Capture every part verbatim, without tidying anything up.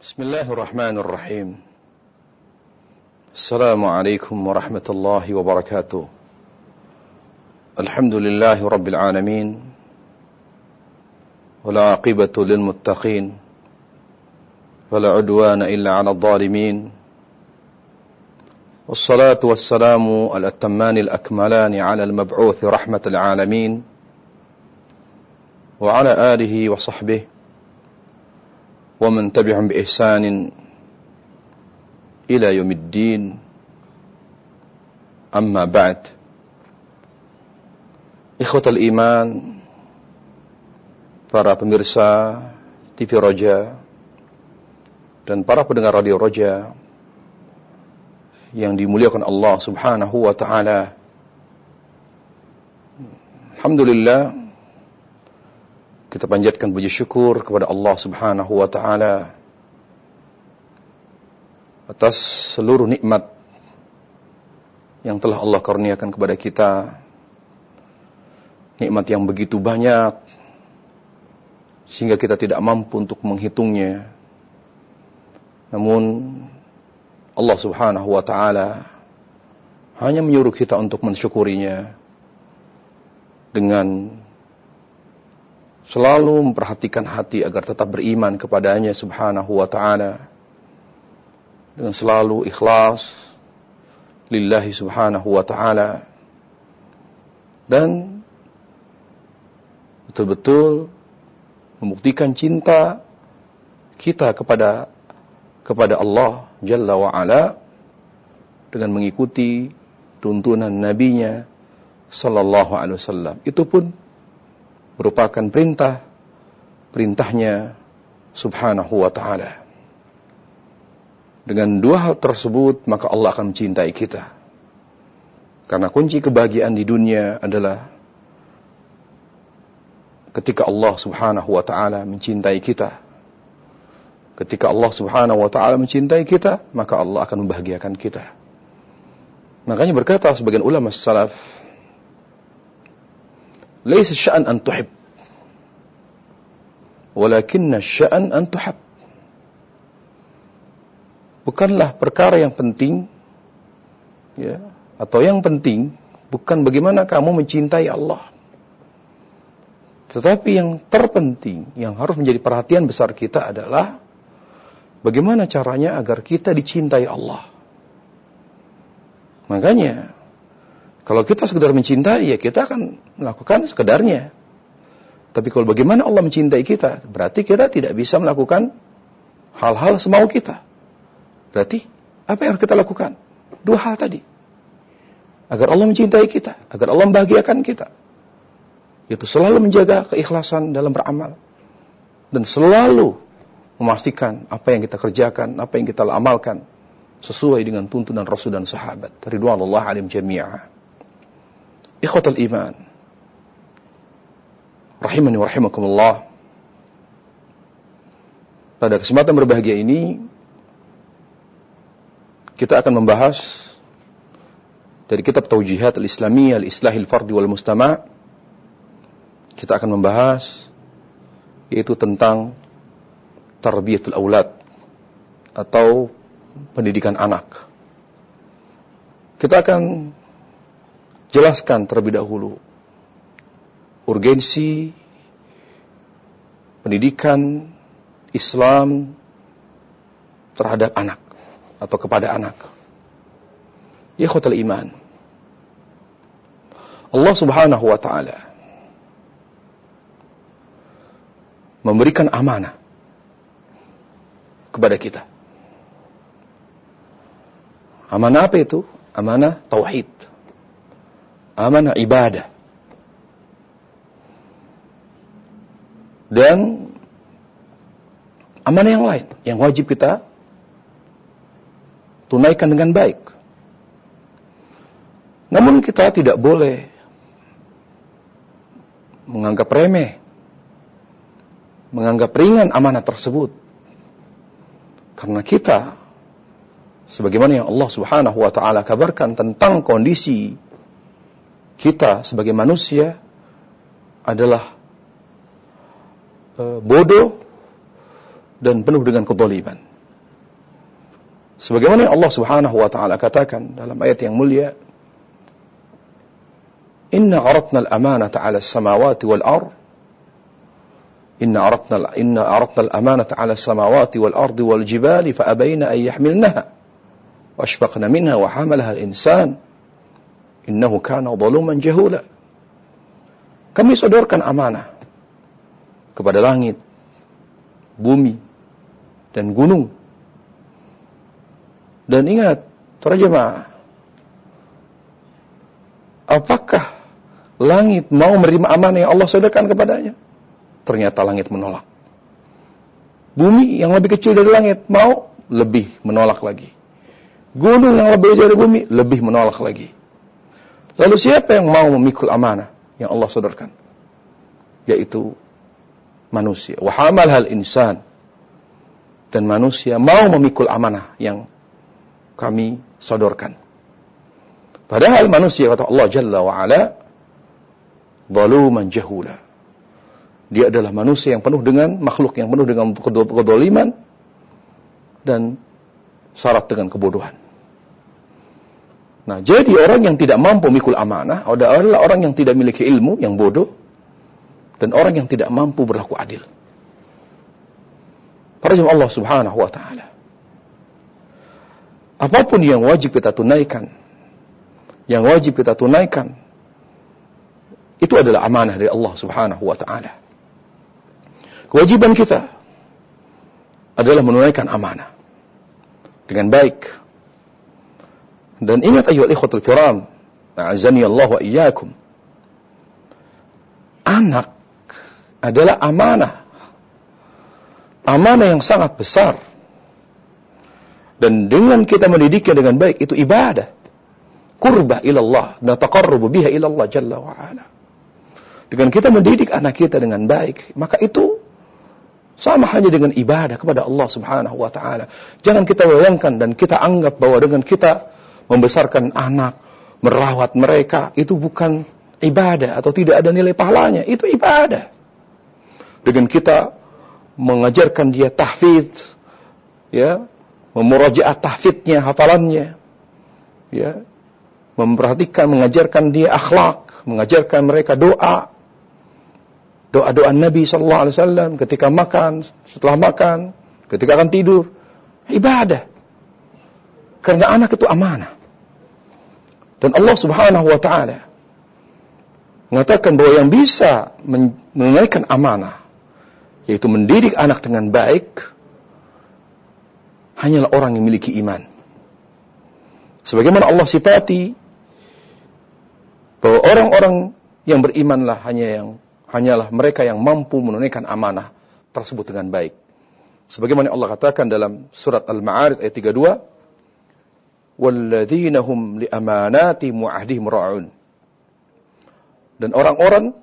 Bismillahirrahmanirrahim. Assalamualaikum warahmatullahi wabarakatuh. Alhamdulillahi rabbil alamin. Wala aqibatu lil muttaqin. Wala udwana illa 'alal zalimin. Wassalatu wassalamu al-atammanil akmalani 'ala al-mab'uuts rahmatal 'alamin. Wa 'ala alihi wa sahbihi wa man tabi'ahum bi ihsanin ila yaumiddin. Amma ba'd. Ikhwatal iman, para pemirsa T V Roja dan para pendengar radio Roja yang dimuliakan Allah Subhanahu wa taala. Alhamdulillah, kita panjatkan puji syukur kepada Allah Subhanahu wa taala atas seluruh nikmat yang telah Allah karuniakan kepada kita. Nikmat yang begitu banyak sehingga kita tidak mampu untuk menghitungnya. Namun Allah Subhanahu wa taala hanya menyuruh kita untuk mensyukurinya dengan selalu memperhatikan hati agar tetap beriman kepadanya Subhanahu wa ta'ala, dengan selalu ikhlas lillahi Subhanahu wa ta'ala, dan betul-betul membuktikan cinta kita kepada kepada Allah Jalla wa Ala dengan mengikuti tuntunan nabinya sallallahu alaihi wasallam. Itu pun merupakan perintah perintahnya Subhanahu wa ta'ala. Dengan dua hal tersebut maka Allah akan mencintai kita. Karena kunci kebahagiaan di dunia adalah ketika Allah Subhanahu wa ta'ala mencintai kita. Ketika Allah Subhanahu wa ta'ala mencintai kita, maka Allah akan membahagiakan kita. Makanya berkata sebagian ulama salaf, "Laisa sya'an an tuhib, walakinna sya'an an tuhab." Bukanlah perkara yang penting, ya, atau yang penting bukan bagaimana kamu mencintai Allah. Tetapi yang terpenting, yang harus menjadi perhatian besar kita adalah bagaimana caranya agar kita dicintai Allah. Makanya kalau kita sekedar mencintai, ya kita akan melakukan sekedarnya. Tapi kalau bagaimana Allah mencintai kita, berarti kita tidak bisa melakukan hal-hal semau kita. Berarti apa yang harus kita lakukan? Dua hal tadi. Agar Allah mencintai kita, agar Allah membahagiakan kita. Yaitu selalu menjaga keikhlasan dalam beramal. Dan selalu memastikan apa yang kita kerjakan, apa yang kita amalkan sesuai dengan tuntunan Rasul dan sahabat. Ridwanullah alaihim jami'a. Ikhwatal iman, rahimani wa rahimakumullah. Pada kesempatan berbahagia ini kita akan membahas dari kitab Taujihat al-Islamiyah al-Islahil Fardi wal Mustama'. Kita akan membahas yaitu tentang tarbiyatul aulad atau pendidikan anak. Kita akan jelaskan terlebih dahulu urgensi pendidikan Islam terhadap anak atau kepada anak. Ya ikhwatal iman, Allah Subhanahu wa ta'ala memberikan amanah kepada kita. Amanah apa itu? Amanah tauhid, amanah ibadah, dan amanah yang lain yang wajib kita tunaikan dengan baik. Namun kita tidak boleh menganggap remeh, menganggap ringan amanah tersebut. Karena kita, sebagaimana yang Allah Subhanahu wa ta'ala kabarkan tentang kondisi kita sebagai manusia, adalah e, bodoh dan penuh dengan kezaliman. Sebagaimana yang Allah Subhanahu wa taala katakan dalam ayat yang mulia, "Inna 'aradna al-amanata 'ala as-samawati wal-ard Inna 'aradna inna 'aradna al-amanata 'ala as-samawati wal-ardi wal-jibali fa abayna an yahmilnaha wa ashfaqna minha wa hamalaha al-insan innahu kana zaluman jahula." Kami sodorkan amanah kepada langit, bumi, dan gunung. Dan ingat, para jemaah, apakah langit mau menerima amanah yang Allah sodorkan kepadanya? Ternyata langit menolak. Bumi yang lebih kecil dari langit mau, lebih menolak lagi. Gunung yang lebih besar dari bumi, lebih menolak lagi. Lalu siapa yang mau memikul amanah yang Allah sodorkan? Yaitu manusia. Wa hamalhal insan. Dan manusia mau memikul amanah yang kami sodorkan. Padahal manusia, kata Allah Jalla wa'ala, zaluman jahula. Dia adalah manusia yang penuh dengan, makhluk yang penuh dengan kezaliman dan syarat dengan kebodohan. Nah, jadi orang yang tidak mampu memikul amanah adalah orang yang tidak memiliki ilmu, yang bodoh, dan orang yang tidak mampu berlaku adil. Para jemaah Allah Subhanahu wa taala, apapun yang wajib kita tunaikan, yang wajib kita tunaikan, itu adalah amanah dari Allah Subhanahu wa taala. Kewajiban kita adalah menunaikan amanah dengan baik. Dan ingat ayyuhal ikhwatul kiram, a'azzani Allah wa iyyakum, anak adalah amanah. Amanah yang sangat besar. Dan dengan kita mendidiknya dengan baik, itu ibadah. Qurbah ilallah, nataqarrubu biha ilallah jalla wa ala. Dengan kita mendidik anak kita dengan baik, maka itu sama hanya dengan ibadah kepada Allah Subhanahu wa taala. Jangan kita bayangkan dan kita anggap bahwa dengan kita membesarkan anak, merawat mereka, itu bukan ibadah atau tidak ada nilai pahalanya. Itu ibadah. Dengan kita mengajarkan dia tahfidz, ya, memurajaah tahfidznya, hafalannya, ya, memperhatikan, mengajarkan dia akhlak, mengajarkan mereka doa, doa-doa Nabi sallallahu alaihi wasallam ketika makan, setelah makan, ketika akan tidur, ibadah. Karena anak itu amanah. Dan Allah Subhanahu wa taala mengatakan bahwa yang bisa menunaikan amanah, yaitu mendidik anak dengan baik, hanyalah orang yang memiliki iman. Sebagaimana Allah sifati bahwa orang-orang yang berimanlah hanya yang hanyalah mereka yang mampu menunaikan amanah tersebut dengan baik. Sebagaimana Allah katakan dalam surat Al-Ma'arij ayat tiga puluh dua, وَالَّذِينَ هُمْ لِأَمَانَاتِهِمْ وَعَهْدِهِمْ رَاعُونَ. Dan orang-orang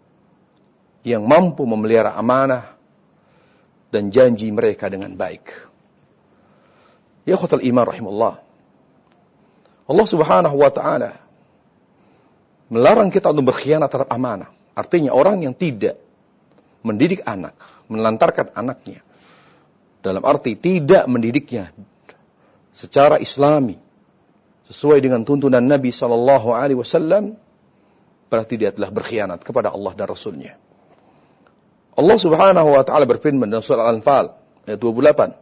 yang mampu memelihara amanah dan janji mereka dengan baik. Ya khatul iman rahimullah. Allah Subhanahu wa taala melarang kita untuk berkhianat terhadap amanah. Artinya orang yang tidak mendidik anak, menelantarkan anaknya, dalam arti tidak mendidiknya secara islami, sesuai dengan tuntunan Nabi sallallahu alaihi wasallam, berarti dia telah berkhianat kepada Allah dan Rasulnya. Allah Subhanahu wa taala berfirman dalam surah Al-Anfal ayat dua puluh delapan,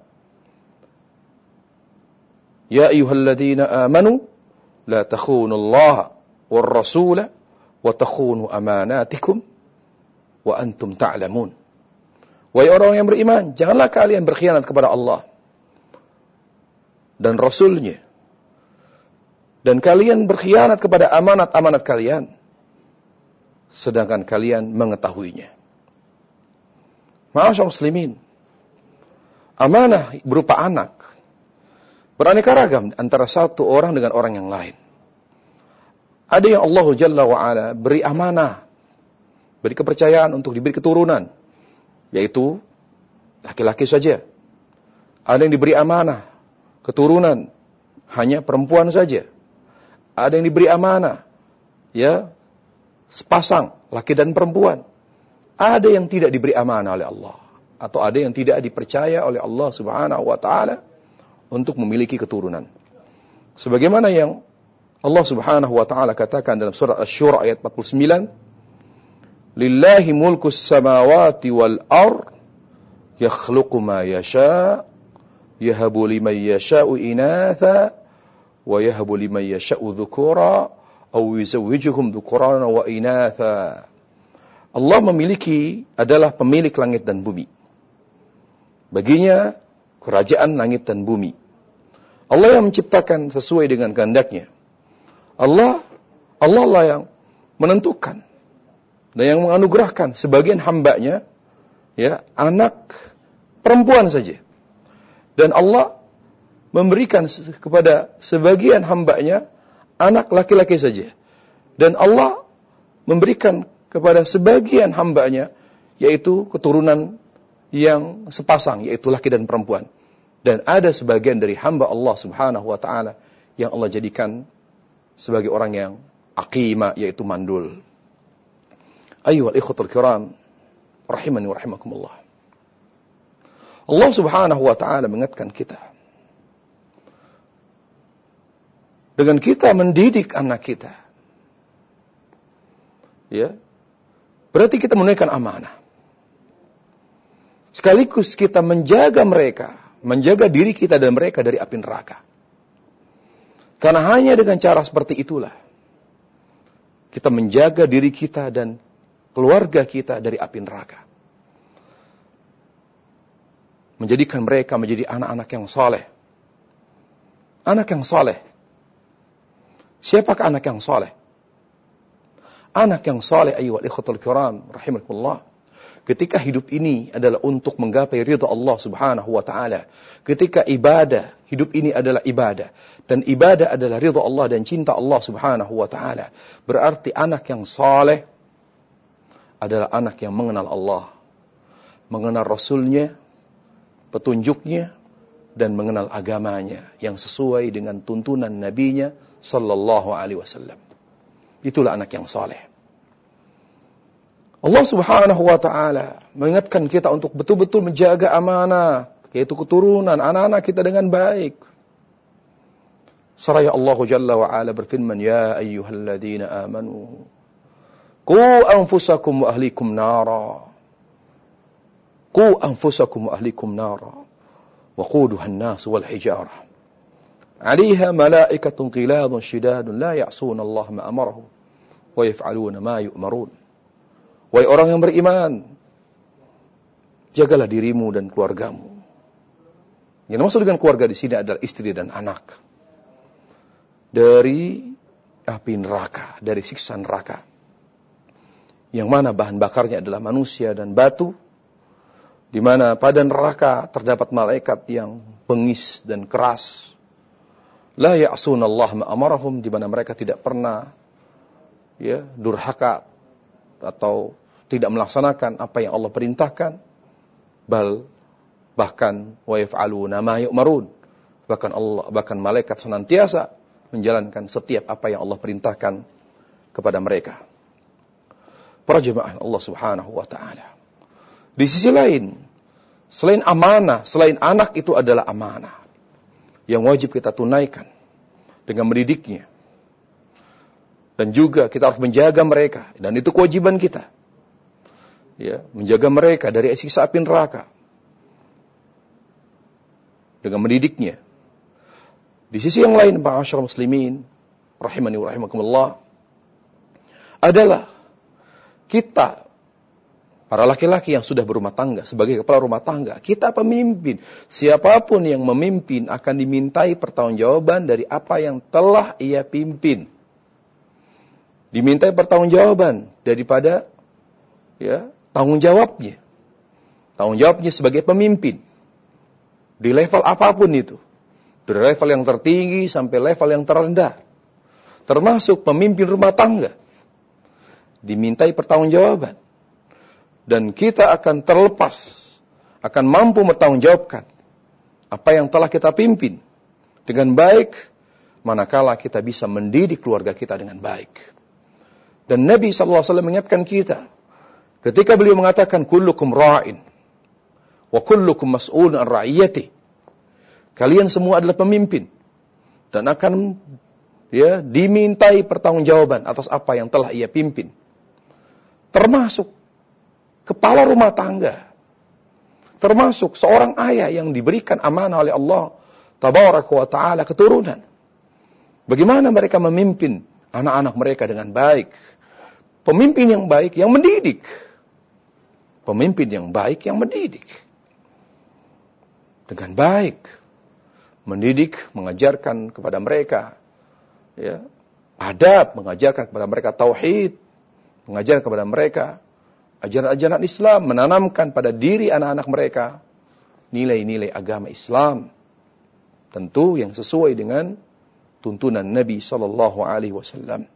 Ya ayyuhalladzina amanu la takhunu Allah war rasula wa takhunu amanatikum wa antum ta'lamun. Wahai orang yang beriman, janganlah kalian berkhianat kepada Allah dan Rasulnya, dan kalian berkhianat kepada amanat-amanat kalian, sedangkan kalian mengetahuinya. Ma'asyar muslimin, amanah berupa anak beraneka ragam antara satu orang dengan orang yang lain. Ada yang Allah Jalla wa'ala beri amanah, beri kepercayaan untuk diberi keturunan, yaitu laki-laki saja. Ada yang diberi amanah keturunan hanya perempuan saja. Ada yang diberi amanah, ya, sepasang laki dan perempuan. Ada yang tidak diberi amanah oleh Allah. atau ada yang tidak dipercaya oleh Allah Subhanahu wa taala untuk memiliki keturunan. Sebagaimana yang Allah Subhanahu wa taala katakan dalam surah Asy-Syura ayat empat puluh sembilan, "Lillahi mulkus samawati wal ard, yakhluqu ma yasha, yahabu liman yasha'u inatha, wa yahabu liman yasha'u dzukura, aw yuzawwijuhum dzukrana wa inatha." Allah memiliki, adalah pemilik langit dan bumi. Baginya kerajaan langit dan bumi. Allah yang menciptakan sesuai dengan kehendaknya. Allah, Allah lah yang menentukan dan yang menganugerahkan sebagian hambanya, ya, anak perempuan saja. Dan Allah memberikan kepada sebagian hambanya anak laki-laki saja. Dan Allah memberikan kepada sebagian hambanya, yaitu keturunan yang sepasang, yaitu laki dan perempuan. Dan ada sebagian dari hamba Allah Subhanahu wa ta'ala yang Allah jadikan sebagai orang yang aqima, yaitu mandul. Ayyuhal ikhwatul kiram, rahimani wa rahimakumullah. Allah Subhanahu wa ta'ala mengingatkan kita, dengan kita mendidik anak kita, ya, berarti kita menunaikan amanah. Sekaligus kita menjaga mereka, menjaga diri kita dan mereka dari api neraka. Karena hanya dengan cara seperti itulah kita menjaga diri kita dan keluarga kita dari api neraka. Menjadikan mereka menjadi anak-anak yang saleh. Anak yang saleh. Siapakah anak yang saleh? Anak yang saleh, ayyuhal ikhwatul kiram, rahimakumullah, ketika hidup ini adalah untuk menggapai ridha Allah Subhanahu wa taala. Ketika ibadah, hidup ini adalah ibadah, dan ibadah adalah ridha Allah dan cinta Allah Subhanahu wa taala. Berarti anak yang saleh adalah anak yang mengenal Allah, mengenal Rasulnya, petunjuknya, dan mengenal agamanya yang sesuai dengan tuntunan Nabi-Nya sallallahu alaihi wasallam. Itulah anak yang saleh. Allah Subhanahu wa ta'ala mengingatkan kita untuk betul-betul menjaga amanah, yaitu keturunan anak-anak kita dengan baik. Seraya Allah Jalla wa Ala berfirman, "Ya ayyuhalladzina amanu, qu anfusakum wa ahlikum nara. Qu anfusakum wa ahlikum nara. Wa quduha an-nas wal hijarah. 'Alaiha malaikatun qiladun shidadun la ya'suna Allah ma amarahum wa yaf'aluna ma yu'marun." Wahai orang yang beriman, jagalah dirimu dan keluargamu. Yang maksud dengan keluarga di sini adalah istri dan anak. Dari api neraka, dari siksa neraka. Yang mana bahan bakarnya adalah manusia dan batu. Di mana pada neraka terdapat malaikat yang bengis dan keras. La ya'suna Allah ma amarahum, di mana mereka tidak pernah, ya, durhaka atau tidak melaksanakan apa yang Allah perintahkan. Bal bahkan wa yaf'aluna ma yu'marun, bahkan Allah, bahkan malaikat senantiasa menjalankan setiap apa yang Allah perintahkan kepada mereka. Para jemaah Allah Subhanahu wa taala. Di sisi lain, selain amanah, selain anak itu adalah amanah yang wajib kita tunaikan dengan mendidiknya. Dan juga kita harus menjaga mereka, dan itu kewajiban kita. Ya, menjaga mereka dari siksa api neraka dengan mendidiknya. Di sisi yang lain, ma'asyiral muslimin rahimani wa rahimakumullah, adalah kita para laki-laki yang sudah berumah tangga, sebagai kepala rumah tangga, kita pemimpin. Siapapun yang memimpin akan dimintai pertanggungjawaban dari apa yang telah ia pimpin. Dimintai pertanggungjawaban daripada, ya, tanggung jawabnya. Tanggung jawabnya sebagai pemimpin. Di level apapun itu. Dari level yang tertinggi sampai level yang terendah. Termasuk pemimpin rumah tangga. Dimintai pertanggungjawaban. Dan kita akan terlepas, akan mampu bertanggungjawabkan apa yang telah kita pimpin dengan baik, manakala kita bisa mendidik keluarga kita dengan baik. Dan Nabi sallallahu alaihi wasallam mengingatkan kita ketika beliau mengatakan kullukum ra'in Wa kullukum mas'ulun an ra'iyati. Kalian semua adalah pemimpin dan akan ya dimintai pertanggungjawaban atas apa yang telah ia pimpin. Termasuk kepala rumah tangga. Termasuk seorang ayah yang diberikan amanah oleh Allah Tabaraka wa ta'ala keturunan. Bagaimana mereka memimpin anak-anak mereka dengan baik. Pemimpin yang baik yang mendidik. Pemimpin yang baik yang mendidik. Dengan baik. Mendidik, mengajarkan kepada mereka ya, adab, mengajarkan kepada mereka tauhid, mengajarkan kepada mereka ajaran-ajaran Islam, menanamkan pada diri anak-anak mereka nilai-nilai agama Islam. Tentu yang sesuai dengan tuntunan Nabi sallallahu alaihi wasallam.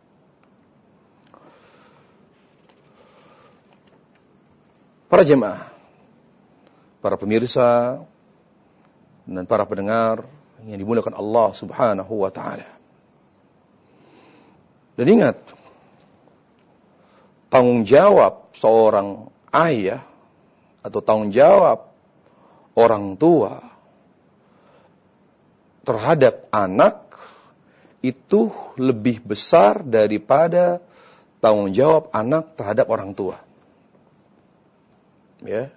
Para jemaah, para pemirsa dan para pendengar yang dimuliakan Allah Subhanahu wa taala. Dan ingat, tanggung jawab seorang ayah atau tanggung jawab orang tua terhadap anak itu lebih besar daripada tanggung jawab anak terhadap orang tua. Ya.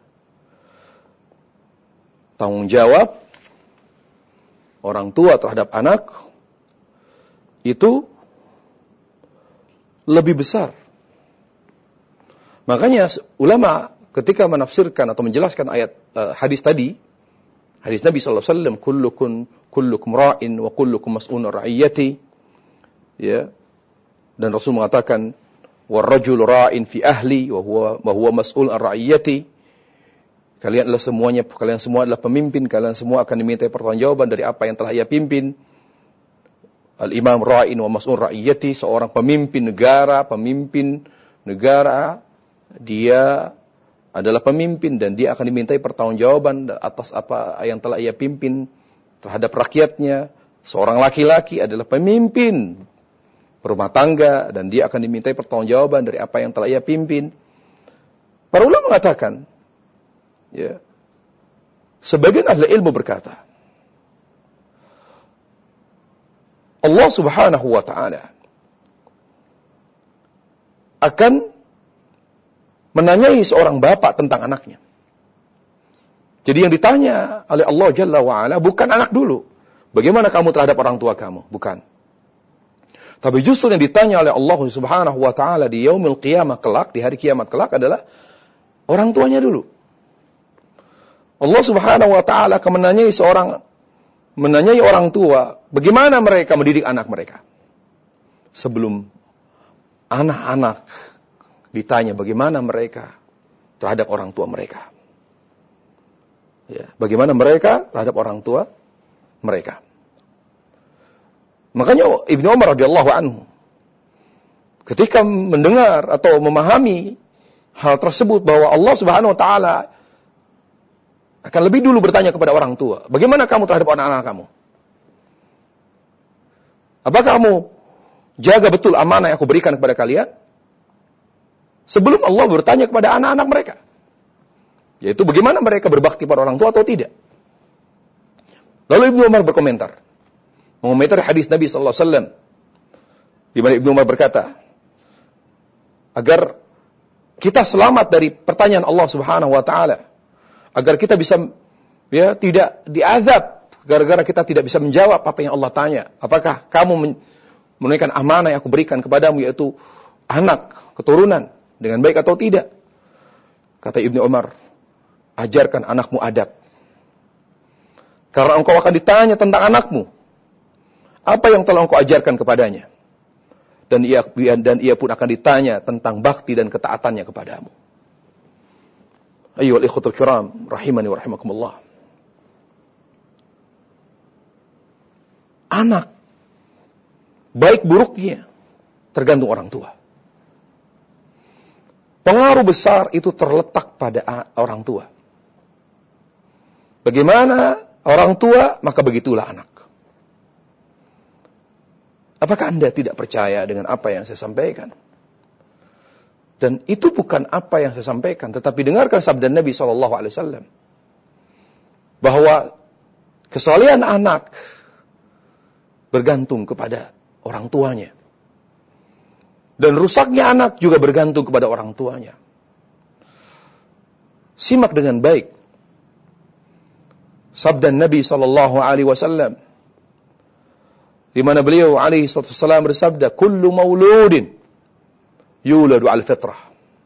Tanggung jawab orang tua terhadap anak itu lebih besar. Makanya ulama ketika menafsirkan atau menjelaskan ayat uh, hadis tadi, hadis Nabi sallallahu alaihi wasallam, kullukum kullukum ra'in wa kullukum mas'ulun ra'iyati, ya. Dan Rasul mengatakan warrajul ra'in fi ahli wa huwa wa huwa mas'ul an ra'iyati. Kalian adalah semuanya, kalian semua adalah pemimpin, kalian semua akan dimintai pertanggungjawaban dari apa yang telah ia pimpin. Al-imam ra'in wa mas'ul ra'iyati, seorang pemimpin negara, pemimpin negara, dia adalah pemimpin dan dia akan dimintai pertanggungjawaban atas apa yang telah ia pimpin terhadap rakyatnya. Seorang laki-laki adalah pemimpin rumah tangga dan dia akan dimintai pertanggungjawaban dari apa yang telah ia pimpin. Para ulama mengatakan, ya, sebagian ahli ilmu berkata, Allah Subhanahu wa taala akan menanyai seorang bapak tentang anaknya. Jadi yang ditanya oleh Allah Jalla wa Ala bukan anak dulu. Bagaimana kamu terhadap orang tua kamu? Bukan. Tapi justru yang ditanya oleh Allah Subhanahu wa taala di yaumil qiyamah kelak, di hari kiamat kelak adalah orang tuanya dulu. Allah Subhanahu wa taala akan menanyai seorang menanyai orang tua, bagaimana mereka mendidik anak mereka. Sebelum anak-anak ditanya bagaimana mereka terhadap orang tua mereka. Ya, bagaimana mereka terhadap orang tua mereka. Makanya Ibnu Umar radhiyallahu anhu ketika mendengar atau memahami hal tersebut bahwa Allah Subhanahu wa taala akan lebih dulu bertanya kepada orang tua, bagaimana kamu terhadap anak-anak kamu? Apakah kamu jaga betul amanah yang aku berikan kepada kalian? Sebelum Allah bertanya kepada anak-anak mereka. Yaitu bagaimana mereka berbakti pada orang tua atau tidak. Lalu Ibnu Umar berkomentar. Mengomentari hadis Nabi sallallahu alaihi wasallam. Di mana Ibnu Umar berkata, agar kita selamat dari pertanyaan Allah Subhanahu wa taala, agar kita bisa ya tidak diazab gara-gara kita tidak bisa menjawab apa yang Allah tanya. Apakah kamu menunaikan amanah yang aku berikan kepadamu, yaitu anak, keturunan, dengan baik atau tidak? Kata Ibnu Umar, ajarkan anakmu adab. Karena engkau akan ditanya tentang anakmu. Apa yang telah engkau ajarkan kepadanya? Dan ia, dan ia pun akan ditanya tentang bakti dan ketaatannya kepadamu. Ayyuhal ikhwatul kiram, rahimani wa rahimakumullah. Anak, baik buruknya, tergantung orang tua. Pengaruh besar itu terletak pada orang tua. Bagaimana orang tua, maka begitulah anak. Apakah Anda tidak percaya dengan apa yang saya sampaikan? Dan itu bukan apa yang saya sampaikan, tetapi dengarkan sabda Nabi sallallahu alaihi wasallam. bahwa kesalehan anak bergantung kepada orang tuanya. Dan rusaknya anak juga bergantung kepada orang tuanya. Simak dengan baik sabda Nabi sallallahu alaihi wasallam di mana beliau alaihi wasallam bersabda, "Kullu mauludin yuladu 'al fitrah.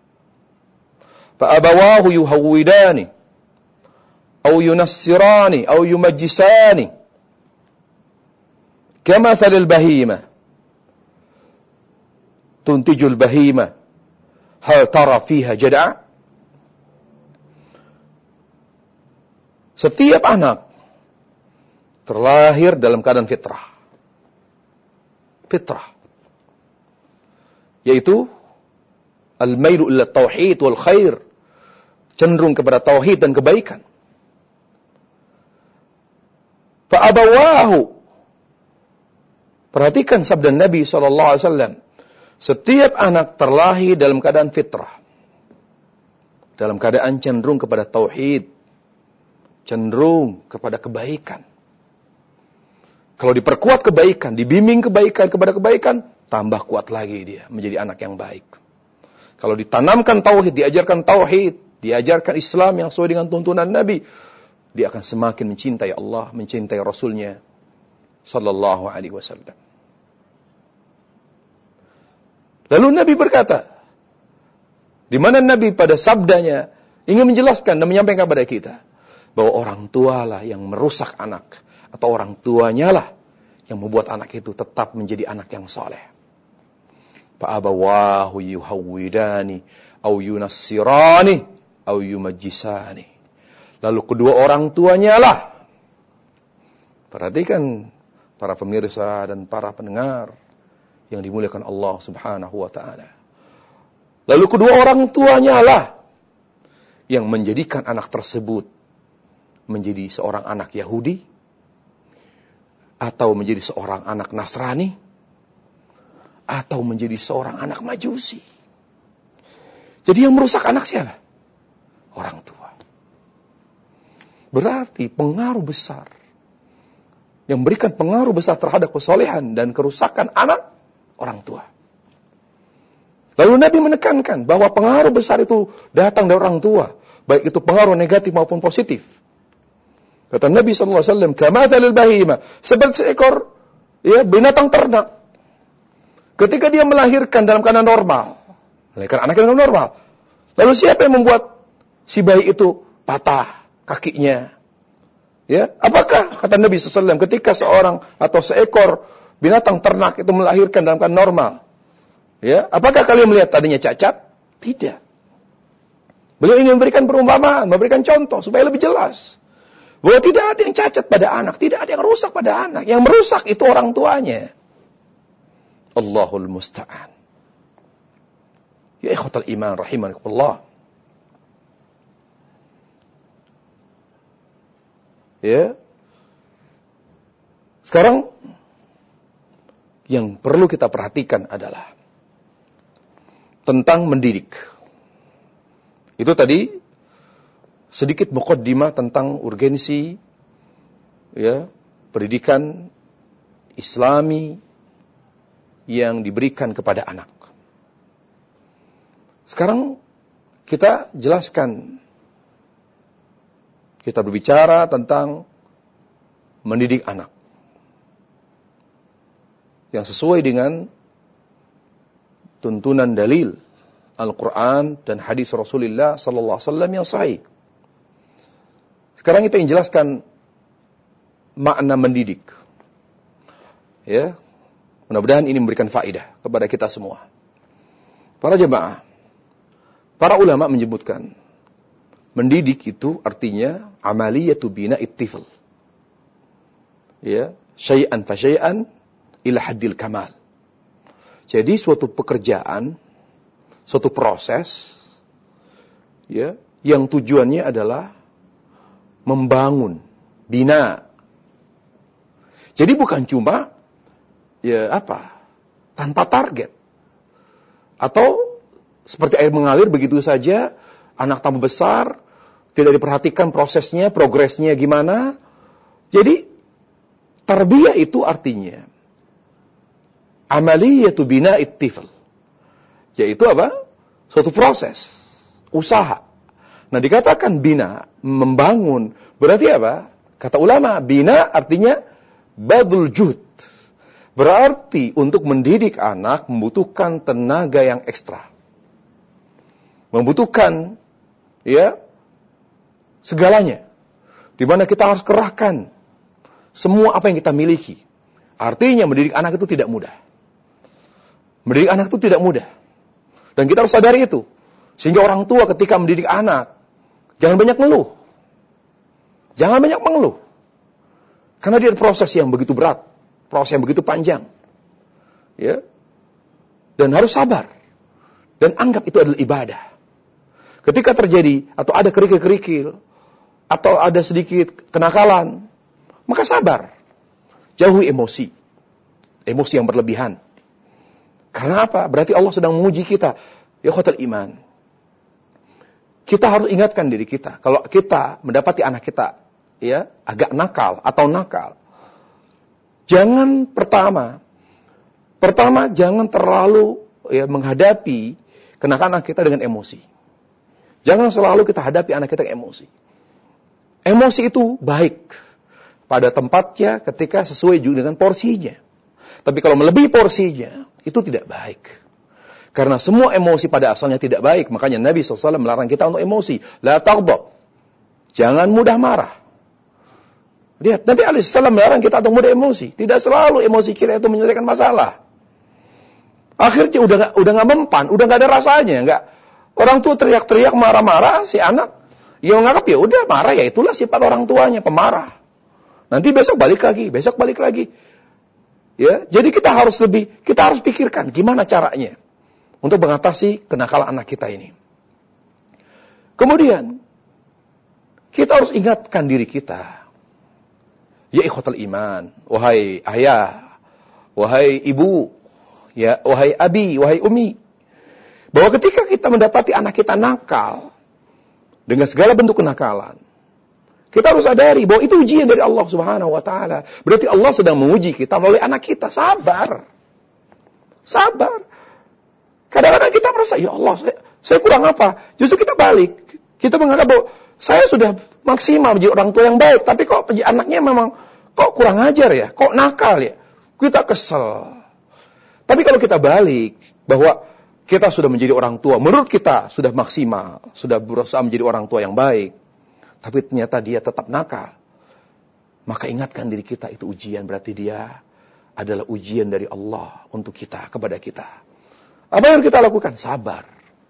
Fa abawahu yuhawwidani aw yunassirani aw yumajjisani kama thalil bahimah tuntijul bahimah hal tara fiha jad'a." Setiap anak terlahir dalam keadaan fitrah. Fitrah. Yaitu al-mailu ila tauhid wal khair. Cenderung kepada tauhid dan kebaikan. Fa'abawahu. Perhatikan sabda Nabi sallallahu alaihi wasallam. Setiap anak terlahir dalam keadaan fitrah. Dalam keadaan cenderung kepada tauhid. Cenderung kepada kebaikan. Kalau diperkuat kebaikan, dibimbing kebaikan kepada kebaikan, tambah kuat lagi dia menjadi anak yang baik. Kalau ditanamkan tauhid, diajarkan tauhid, diajarkan Islam yang sesuai dengan tuntunan Nabi, dia akan semakin mencintai Allah, mencintai Rasulnya sallallahu alaihi wasallam. Lalu Nabi berkata, di mana Nabi pada sabdanya ingin menjelaskan dan menyampaikan kepada kita bahwa orang tualah yang merusak anak, atau orang tuanya lah yang membuat anak itu tetap menjadi anak yang saleh. Fa'abawahu yuhawwidani au yunassirani au yumajjisani. Lalu kedua orang tuanya lah. Perhatikan para pemirsa dan para pendengar yang dimuliakan Allah Subhanahu wa taala. Lalu kedua orang tuanya lah yang menjadikan anak tersebut menjadi seorang anak Yahudi, atau menjadi seorang anak Nasrani, atau menjadi seorang anak Majusi. Jadi yang merusak anak siapa? Orang tua. Berarti pengaruh besar, yang memberikan pengaruh besar terhadap kesolehan dan kerusakan anak, orang tua. Lalu Nabi menekankan bahwa pengaruh besar itu datang dari orang tua, baik itu pengaruh negatif maupun positif. Kata Nabi sallallahu alaihi wasallam, "Kamathalil bahima", seperti seekor ya binatang ternak. Ketika dia melahirkan dalam keadaan normal, melahirkan anak yang normal. Lalu siapa yang membuat si bayi itu patah kakinya? Ya, apakah kata Nabi sallallahu alaihi wasallam ketika seorang atau seekor binatang ternak itu melahirkan dalam keadaan normal? Ya, apakah kalian melihat tadinya cacat? Tidak. Beliau ingin memberikan perumpamaan, memberikan contoh supaya lebih jelas. Bahwa tidak ada yang cacat pada anak, tidak ada yang rusak pada anak. Yang merusak itu orang tuanya. Allahul musta'an. Ya ikhwatal iman rahimakumullah. Ya. Sekarang yang perlu kita perhatikan adalah tentang mendidik. Itu tadi sedikit muqaddimah tentang urgensi ya, pendidikan Islami yang diberikan kepada anak. Sekarang kita jelaskan, kita berbicara tentang mendidik anak yang sesuai dengan tuntunan dalil Al-Quran dan hadis Rasulullah sallallahu alaihi wasallam yang sahih. Sekarang kita ingin jelaskan makna mendidik. Ya. Mudah-mudahan ini memberikan faedah kepada kita semua. Para jemaah, para ulama menyebutkan mendidik itu artinya amaliyatu bina'it tifl. Ya, syai'an fa syai'an ila haddil kamal. Jadi suatu pekerjaan, suatu proses ya, yang tujuannya adalah membangun, bina. Jadi bukan cuma ya apa? Tanpa target. Atau seperti air mengalir begitu saja, anak tambah besar, tidak diperhatikan prosesnya, progresnya gimana. Jadi, tarbiyah itu artinya amaliyatu bina'it tifl. Yaitu apa? Suatu proses, usaha. Nah, dikatakan bina, membangun. Berarti apa? Kata ulama, bina artinya badul juhd. Berarti untuk mendidik anak membutuhkan tenaga yang ekstra. Membutuhkan ya segalanya. Di mana kita harus kerahkan semua apa yang kita miliki. Artinya mendidik anak itu tidak mudah. Mendidik anak itu tidak mudah. Dan kita harus sadari itu. Sehingga orang tua ketika mendidik anak, jangan banyak mengeluh. Jangan banyak mengeluh. Karena dia ada proses yang begitu berat. Proses yang begitu panjang. Ya. Dan harus sabar. Dan anggap itu adalah ibadah. Ketika terjadi, atau ada kerikil-kerikil, atau ada sedikit kenakalan, maka sabar. Jauhi emosi. Emosi yang berlebihan. Karena apa? Berarti Allah sedang menguji kita. Ya khotal iman. Kita harus ingatkan diri kita. Kalau kita mendapati anak kita ya agak nakal atau nakal. Jangan pertama. Pertama jangan terlalu ya menghadapi kenakalan kita dengan emosi. Jangan selalu kita hadapi anak kita dengan emosi. Emosi itu baik pada tempatnya ketika sesuai juga dengan porsinya. Tapi kalau melebihi porsinya, itu tidak baik. Karena semua emosi pada asalnya tidak baik. Makanya Nabi shallallahu alaihi wasallam melarang kita untuk emosi. La taghdab. Jangan mudah marah. Lihat, Nabi shallallahu alaihi wasallam melarang kita untuk mudah emosi. Tidak selalu emosi kita itu menyelesaikan masalah. Akhirnya udah gak, udah gak mempan, udah gak ada rasanya. Gak. Orang tua teriak-teriak, marah-marah, si anak yang menganggap ya udah marah, ya itulah sifat orang tuanya, pemarah. Nanti besok balik lagi, besok balik lagi. Ya, jadi kita harus lebih, kita harus pikirkan gimana caranya untuk mengatasi kenakalan anak kita ini. Kemudian, kita harus ingatkan diri kita. Ya ikhwatal iman, wahai ayah, wahai ibu, ya wahai abi, wahai umi. Bahwa ketika kita mendapati anak kita nakal, dengan segala bentuk kenakalan, kita harus sadari bahwa itu ujian dari Allah Subhanahu wa taala. Berarti Allah sedang menguji kita melalui anak kita. Sabar. Sabar. Kadang-kadang kita merasa, ya Allah, saya, saya kurang apa? Justru kita balik. Kita menganggap bahwa saya sudah maksimal menjadi orang tua yang baik, tapi kok anaknya memang kok kurang ajar ya, kok nakal ya. Kita kesel. Tapi kalau kita balik bahwa kita sudah menjadi orang tua, menurut kita sudah maksimal, sudah berusaha menjadi orang tua yang baik, tapi ternyata dia tetap nakal. Maka ingatkan diri kita, itu ujian, berarti dia adalah ujian dari Allah untuk kita, kepada kita. Apa yang kita lakukan? Sabar.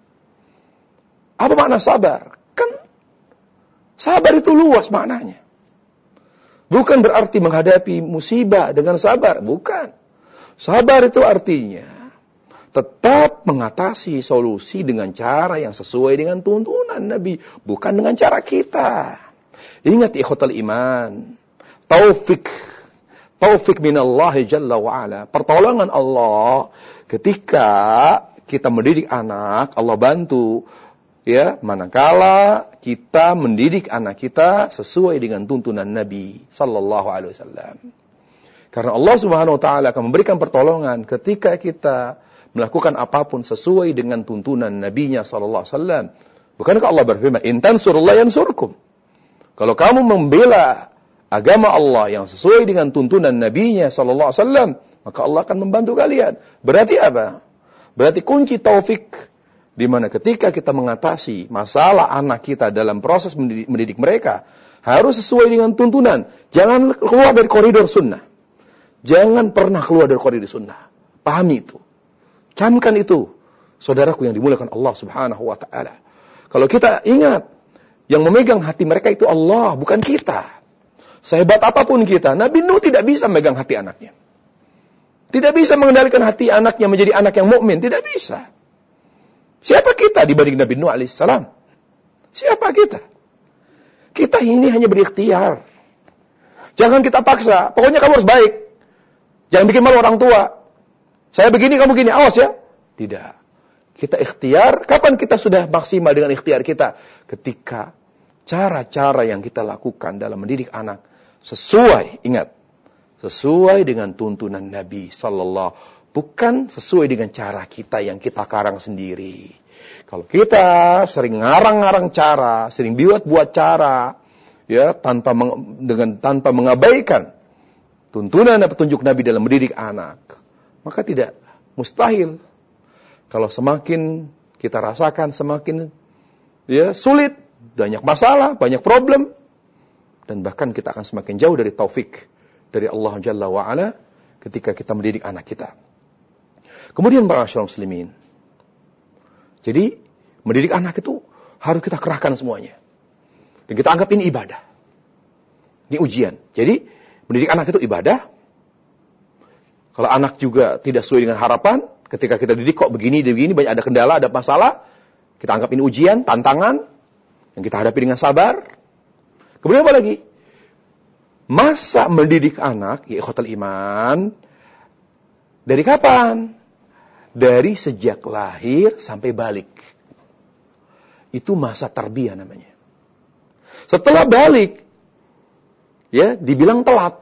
Apa makna sabar? Kan sabar itu luas maknanya. Bukan berarti menghadapi musibah dengan sabar, bukan. Sabar itu artinya tetap mengatasi solusi dengan cara yang sesuai dengan tuntunan Nabi, bukan dengan cara kita. Ingat ikhwatal iman, taufik, taufik minallahi jalla wa'ala, pertolongan Allah ketika kita mendidik anak, Allah bantu, ya, manakala kita mendidik anak kita sesuai dengan tuntunan Nabi sallallahu alaihi wasallam. Karena Allah Subhanahu wa taala akan memberikan pertolongan ketika kita melakukan apapun sesuai dengan tuntunan Nabi-Nya sallallahu alaihi wasallam. Bukankah Allah berfirman, "In tansurullaha yansurkum." Kalau kamu membela agama Allah yang sesuai dengan tuntunan Nabi-Nya sallallahu alaihi wasallam, maka Allah akan membantu kalian. Berarti apa? Berarti kunci taufik di mana ketika kita mengatasi masalah anak kita dalam proses mendidik, mendidik mereka, harus sesuai dengan tuntunan. Jangan keluar dari koridor sunnah. Jangan pernah keluar dari koridor sunnah. Pahami itu. Camkan itu, saudaraku yang dimuliakan Allah Subhanahu wa taala. Kalau kita ingat, yang memegang hati mereka itu Allah, bukan kita. Sehebat apapun kita, Nabi Nuh tidak bisa memegang hati anaknya. Tidak bisa mengendalikan hati anaknya menjadi anak yang mukmin, tidak bisa. Siapa kita dibanding Nabi Nuh alaihissalam? Siapa kita? Kita ini hanya berikhtiar. Jangan kita paksa, pokoknya kamu harus baik. Jangan bikin malu orang tua. Saya begini, kamu begini, awas ya. Tidak. Kita ikhtiar, kapan kita sudah maksimal dengan ikhtiar kita? Ketika cara-cara yang kita lakukan dalam mendidik anak sesuai, ingat, sesuai dengan tuntunan Nabi sallallahu, bukan sesuai dengan cara kita yang kita karang sendiri. Kalau kita sering ngarang-ngarang cara, sering buat-buat cara, ya, tanpa meng, dengan tanpa mengabaikan tuntunan dan petunjuk Nabi dalam mendidik anak, maka tidak mustahil kalau semakin kita rasakan semakin ya sulit, banyak masalah, banyak problem, dan bahkan kita akan semakin jauh dari taufik dari Allah Jalla wa Ala ketika kita mendidik anak kita. Kemudian para muslimin, jadi mendidik anak itu harus kita kerahkan semuanya, dan kita anggap ini ibadah, ini ujian. Jadi mendidik anak itu ibadah. Kalau anak juga tidak sesuai dengan harapan, ketika kita didik kok begini, begini, banyak ada kendala, ada masalah, kita anggap ini ujian, tantangan, yang kita hadapi dengan sabar. Kemudian apa lagi? Masa mendidik anak, ya ikhwatal iman, dari kapan? Dari sejak lahir sampai balik. Itu masa tarbiyah namanya. Setelah balik, ya, dibilang telat.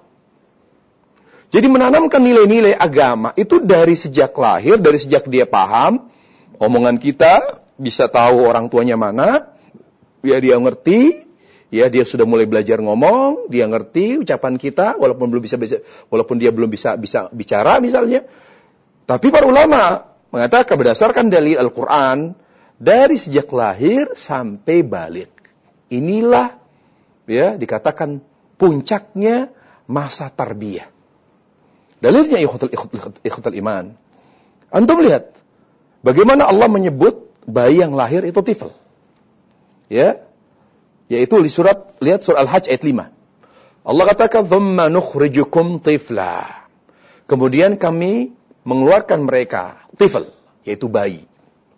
Jadi menanamkan nilai-nilai agama itu dari sejak lahir, dari sejak dia paham, omongan kita, bisa tahu orang tuanya mana, ya dia ngerti, ya dia sudah mulai belajar ngomong, dia ngerti ucapan kita, walaupun belum bisa, bisa walaupun dia belum bisa bisa bicara misalnya. Tapi para ulama mengatakan berdasarkan dalil Al-Quran, dari sejak lahir sampai balik, inilah ya dikatakan puncaknya masa tarbiyah. Dalilnya ikhwatul, ikhwatul, ikhwatul iman. Antum lihat bagaimana Allah menyebut bayi yang lahir itu tifl. Ya. Yaitu di surat, lihat surah Al-Hajj ayat lima. Allah katakan thumma nukhrijukum tifla. Kemudian kami mengeluarkan mereka tifl, yaitu bayi.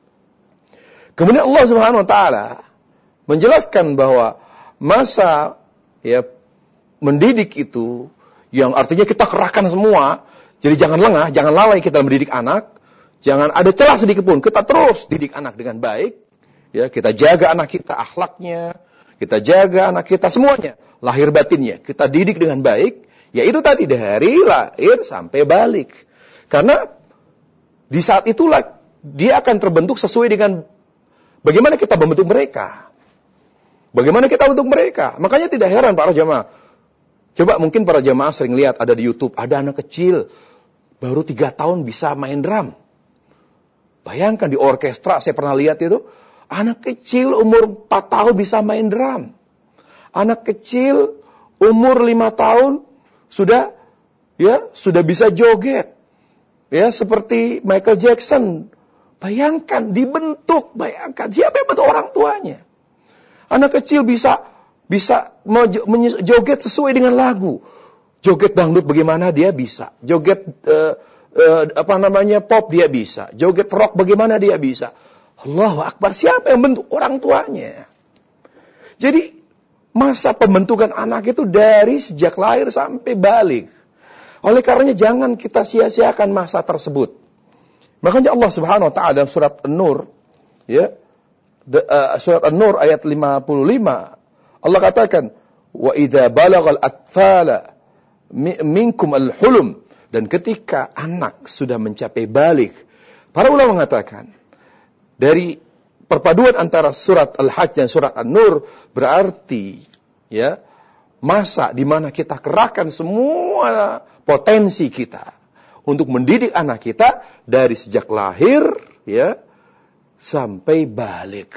Kemudian Allah Subhanahu wa taala menjelaskan bahwa masa ya mendidik itu yang artinya kita kerahkan semua. Jadi jangan lengah, jangan lalai kita mendidik anak. Jangan ada celah sedikit pun. Kita terus didik anak dengan baik. Ya, kita jaga anak kita akhlaknya, kita jaga anak kita semuanya, lahir batinnya. Kita didik dengan baik. Yaitu tadi dari lahir sampai balik. Karena di saat itulah dia akan terbentuk sesuai dengan bagaimana kita membentuk mereka. Bagaimana kita bentuk mereka. Makanya tidak heran para jamaah. Coba mungkin para jamaah sering lihat ada di YouTube, ada anak kecil, baru tiga tahun bisa main drum. Bayangkan di orkestra, saya pernah lihat itu, anak kecil umur empat tahun bisa main drum. Anak kecil umur lima tahun sudah ya sudah bisa joget. Ya, seperti Michael Jackson. Bayangkan, dibentuk, bayangkan. Siapa yang bentuk orang tuanya? Anak kecil bisa Bisa joget sesuai dengan lagu. Joget dangdut bagaimana dia bisa. Joget uh, uh, apa namanya pop dia bisa. Joget rock bagaimana dia bisa. Allahu Akbar. Siapa yang bentuk? Orang tuanya. Jadi masa pembentukan anak itu dari sejak lahir sampai balik. Oleh karenanya jangan kita sia-siakan masa tersebut. Makanya Allah Subhanahu wa taala dalam surat An-Nur, ya, the, uh, surat An-Nur ayat lima puluh lima, Allah katakan, wa idza balagal atfala minkum al-hulum, dan ketika anak sudah mencapai balik. Para ulama mengatakan dari perpaduan antara surat Al-Hajj dan surat An-Nur berarti ya masa di mana kita kerahkan semua potensi kita untuk mendidik anak kita dari sejak lahir ya sampai balik.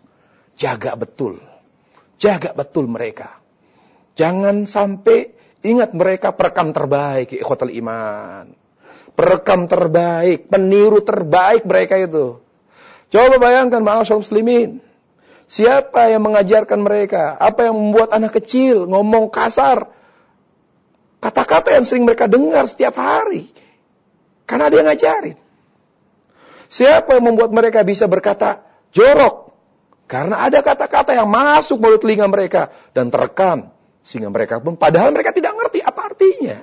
Jaga betul. Jaga betul mereka. Jangan sampai ingat mereka perekam terbaik, ikhwatul iman. Perekam terbaik, peniru terbaik mereka itu. Coba bayangkan ma'asyar muslimin. Siapa yang mengajarkan mereka? Apa yang membuat anak kecil ngomong kasar? Kata-kata yang sering mereka dengar setiap hari. Karena dia ngajarin. Siapa yang membuat mereka bisa berkata jorok? Karena ada kata-kata yang masuk mulut telinga mereka dan terekam. Sehingga mereka pun, padahal mereka tidak ngerti apa artinya.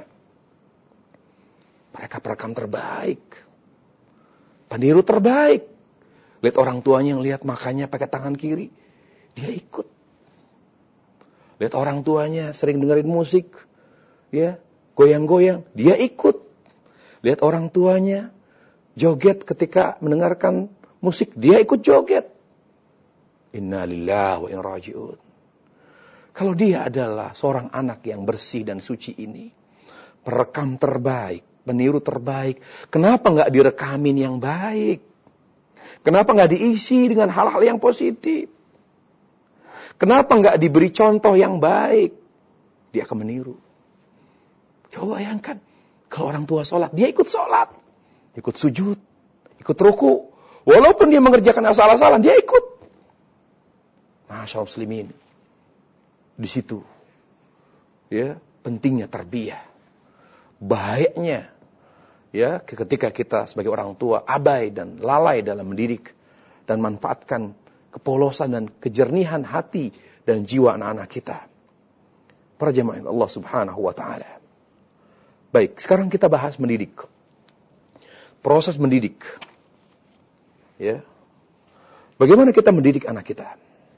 Mereka perekam terbaik. Peniru terbaik. Lihat orang tuanya yang lihat makannya pakai tangan kiri. Dia ikut. Lihat orang tuanya sering dengerin musik, ya, goyang-goyang, dia ikut. Lihat orang tuanya joget ketika mendengarkan musik, dia ikut joget. Inna lillahi wa inna raji'un. Kalau dia adalah seorang anak yang bersih dan suci ini, perekam terbaik, peniru terbaik, kenapa nggak direkamin yang baik? Kenapa nggak diisi dengan hal-hal yang positif? Kenapa nggak diberi contoh yang baik? Dia akan meniru. Coba bayangkan, kalau orang tua sholat, dia ikut sholat, ikut sujud, ikut ruku. Walaupun dia mengerjakan asal-asalan, dia ikut. Masyaallah muslimin. Di situ, ya, pentingnya tarbiyah. Bahayanya, ya, ketika kita sebagai orang tua abai dan lalai dalam mendidik dan manfaatkan kepolosan dan kejernihan hati dan jiwa anak-anak kita. Para jemaah Allah Subhanahu wa taala. Baik, sekarang kita bahas mendidik. Proses mendidik. Ya. Bagaimana kita mendidik anak kita?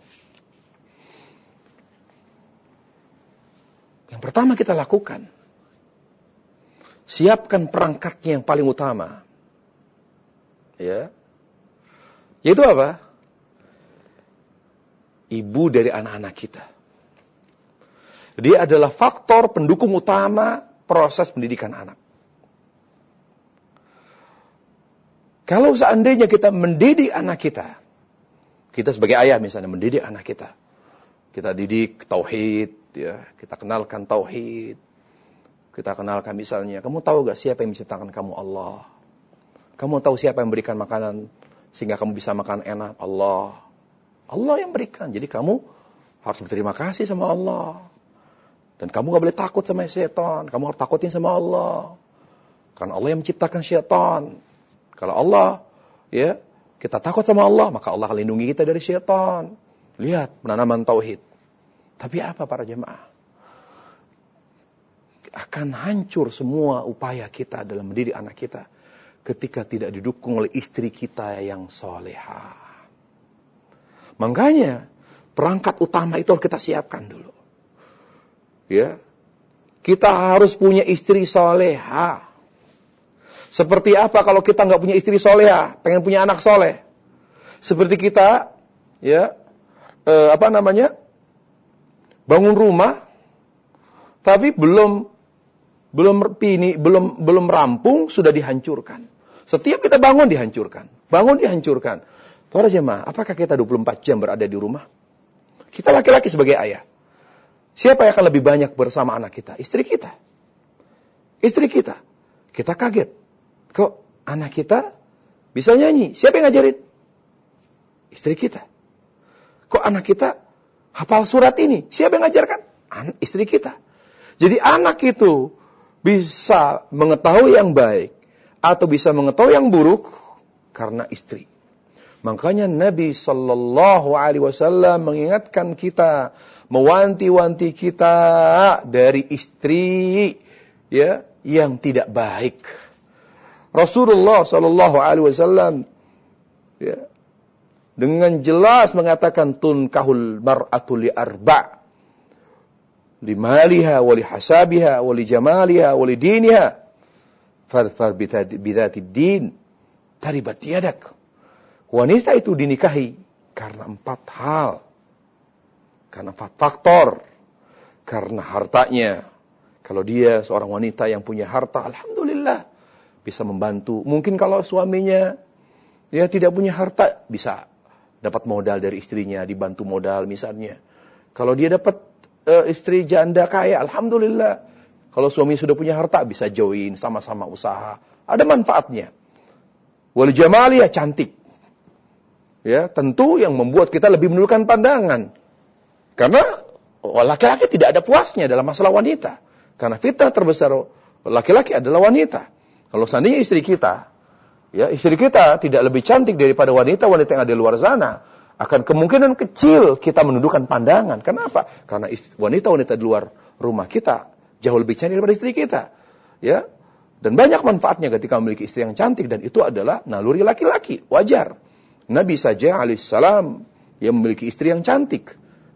Yang pertama kita lakukan, siapkan perangkatnya yang paling utama. Ya. Yaitu apa? Ibu dari anak-anak kita. Dia adalah faktor pendukung utama proses pendidikan anak. Kalau seandainya kita mendidik anak kita, kita sebagai ayah misalnya mendidik anak kita, kita didik tauhid, ya, kita kenalkan tauhid, kita kenalkan misalnya, kamu tahu gak siapa yang menciptakan kamu? Allah. Kamu tahu siapa yang berikan makanan sehingga kamu bisa makan enak? Allah. Allah yang berikan. Jadi kamu harus berterima kasih sama Allah. Dan kamu gak boleh takut sama syaitan. Kamu harus takutin sama Allah. Karena Allah yang menciptakan syaitan. Kalau Allah, ya, kita takut sama Allah, maka Allah akan lindungi kita dari syaitan. Lihat penanaman tauhid. Tapi apa para jemaah? Akan hancur semua upaya kita dalam mendidik anak kita ketika tidak didukung oleh istri kita yang solehah. Makanya perangkat utama itu harus kita siapkan dulu. Ya, kita harus punya istri solehah. Seperti apa kalau kita nggak punya istri solehah, pengen punya anak soleh? Seperti kita, ya, eh, apa namanya, bangun rumah, tapi belum belum pini, belum belum rampung sudah dihancurkan. Setiap kita bangun dihancurkan, bangun dihancurkan. Para jemaah, apakah kita dua puluh empat jam berada di rumah? Kita laki-laki sebagai ayah. Siapa yang akan lebih banyak bersama anak kita? Istri kita. Istri kita. Kita kaget. Kok anak kita bisa nyanyi? Siapa yang ngajarin? Istri kita. Kok anak kita hafal surat ini? Siapa yang ngajarkan? An- istri kita. Jadi anak itu bisa mengetahui yang baik atau bisa mengetahui yang buruk karena istri. Makanya Nabi Sallallahu Alaihi Wasallam mengingatkan kita, mewanti-wanti kita dari istri, ya, yang tidak baik. Rasulullah Sallallahu Alaihi Wasallam, ya, dengan jelas mengatakan tunkahul mar'atu li arba' li maliha wa li hasabiha wa li jamaliha wa li diniha farfar bidzati din taribat yadak. Wanita itu dinikahi karena empat hal. Karena empat faktor. Karena hartanya. Kalau dia seorang wanita yang punya harta, alhamdulillah bisa membantu. Mungkin kalau suaminya dia tidak punya harta, bisa dapat modal dari istrinya, dibantu modal misalnya. Kalau dia dapat uh, istri janda kaya, alhamdulillah. Kalau suami sudah punya harta, bisa join sama-sama usaha. Ada manfaatnya. Wal jamaliyah, cantik. Ya, tentu yang membuat kita lebih menundukkan pandangan. Karena laki-laki tidak ada puasnya dalam masalah wanita. Karena fitnah terbesar laki-laki adalah wanita. Kalau seandainya istri kita, ya, istri kita tidak lebih cantik daripada wanita-wanita yang ada di luar sana, akan kemungkinan kecil kita menundukkan pandangan. Kenapa? Karena wanita-wanita di luar rumah kita jauh lebih cantik daripada istri kita. Ya. Dan banyak manfaatnya ketika memiliki istri yang cantik, dan itu adalah naluri laki-laki, wajar. Nabi saja alaihissalam yang memiliki istri yang cantik.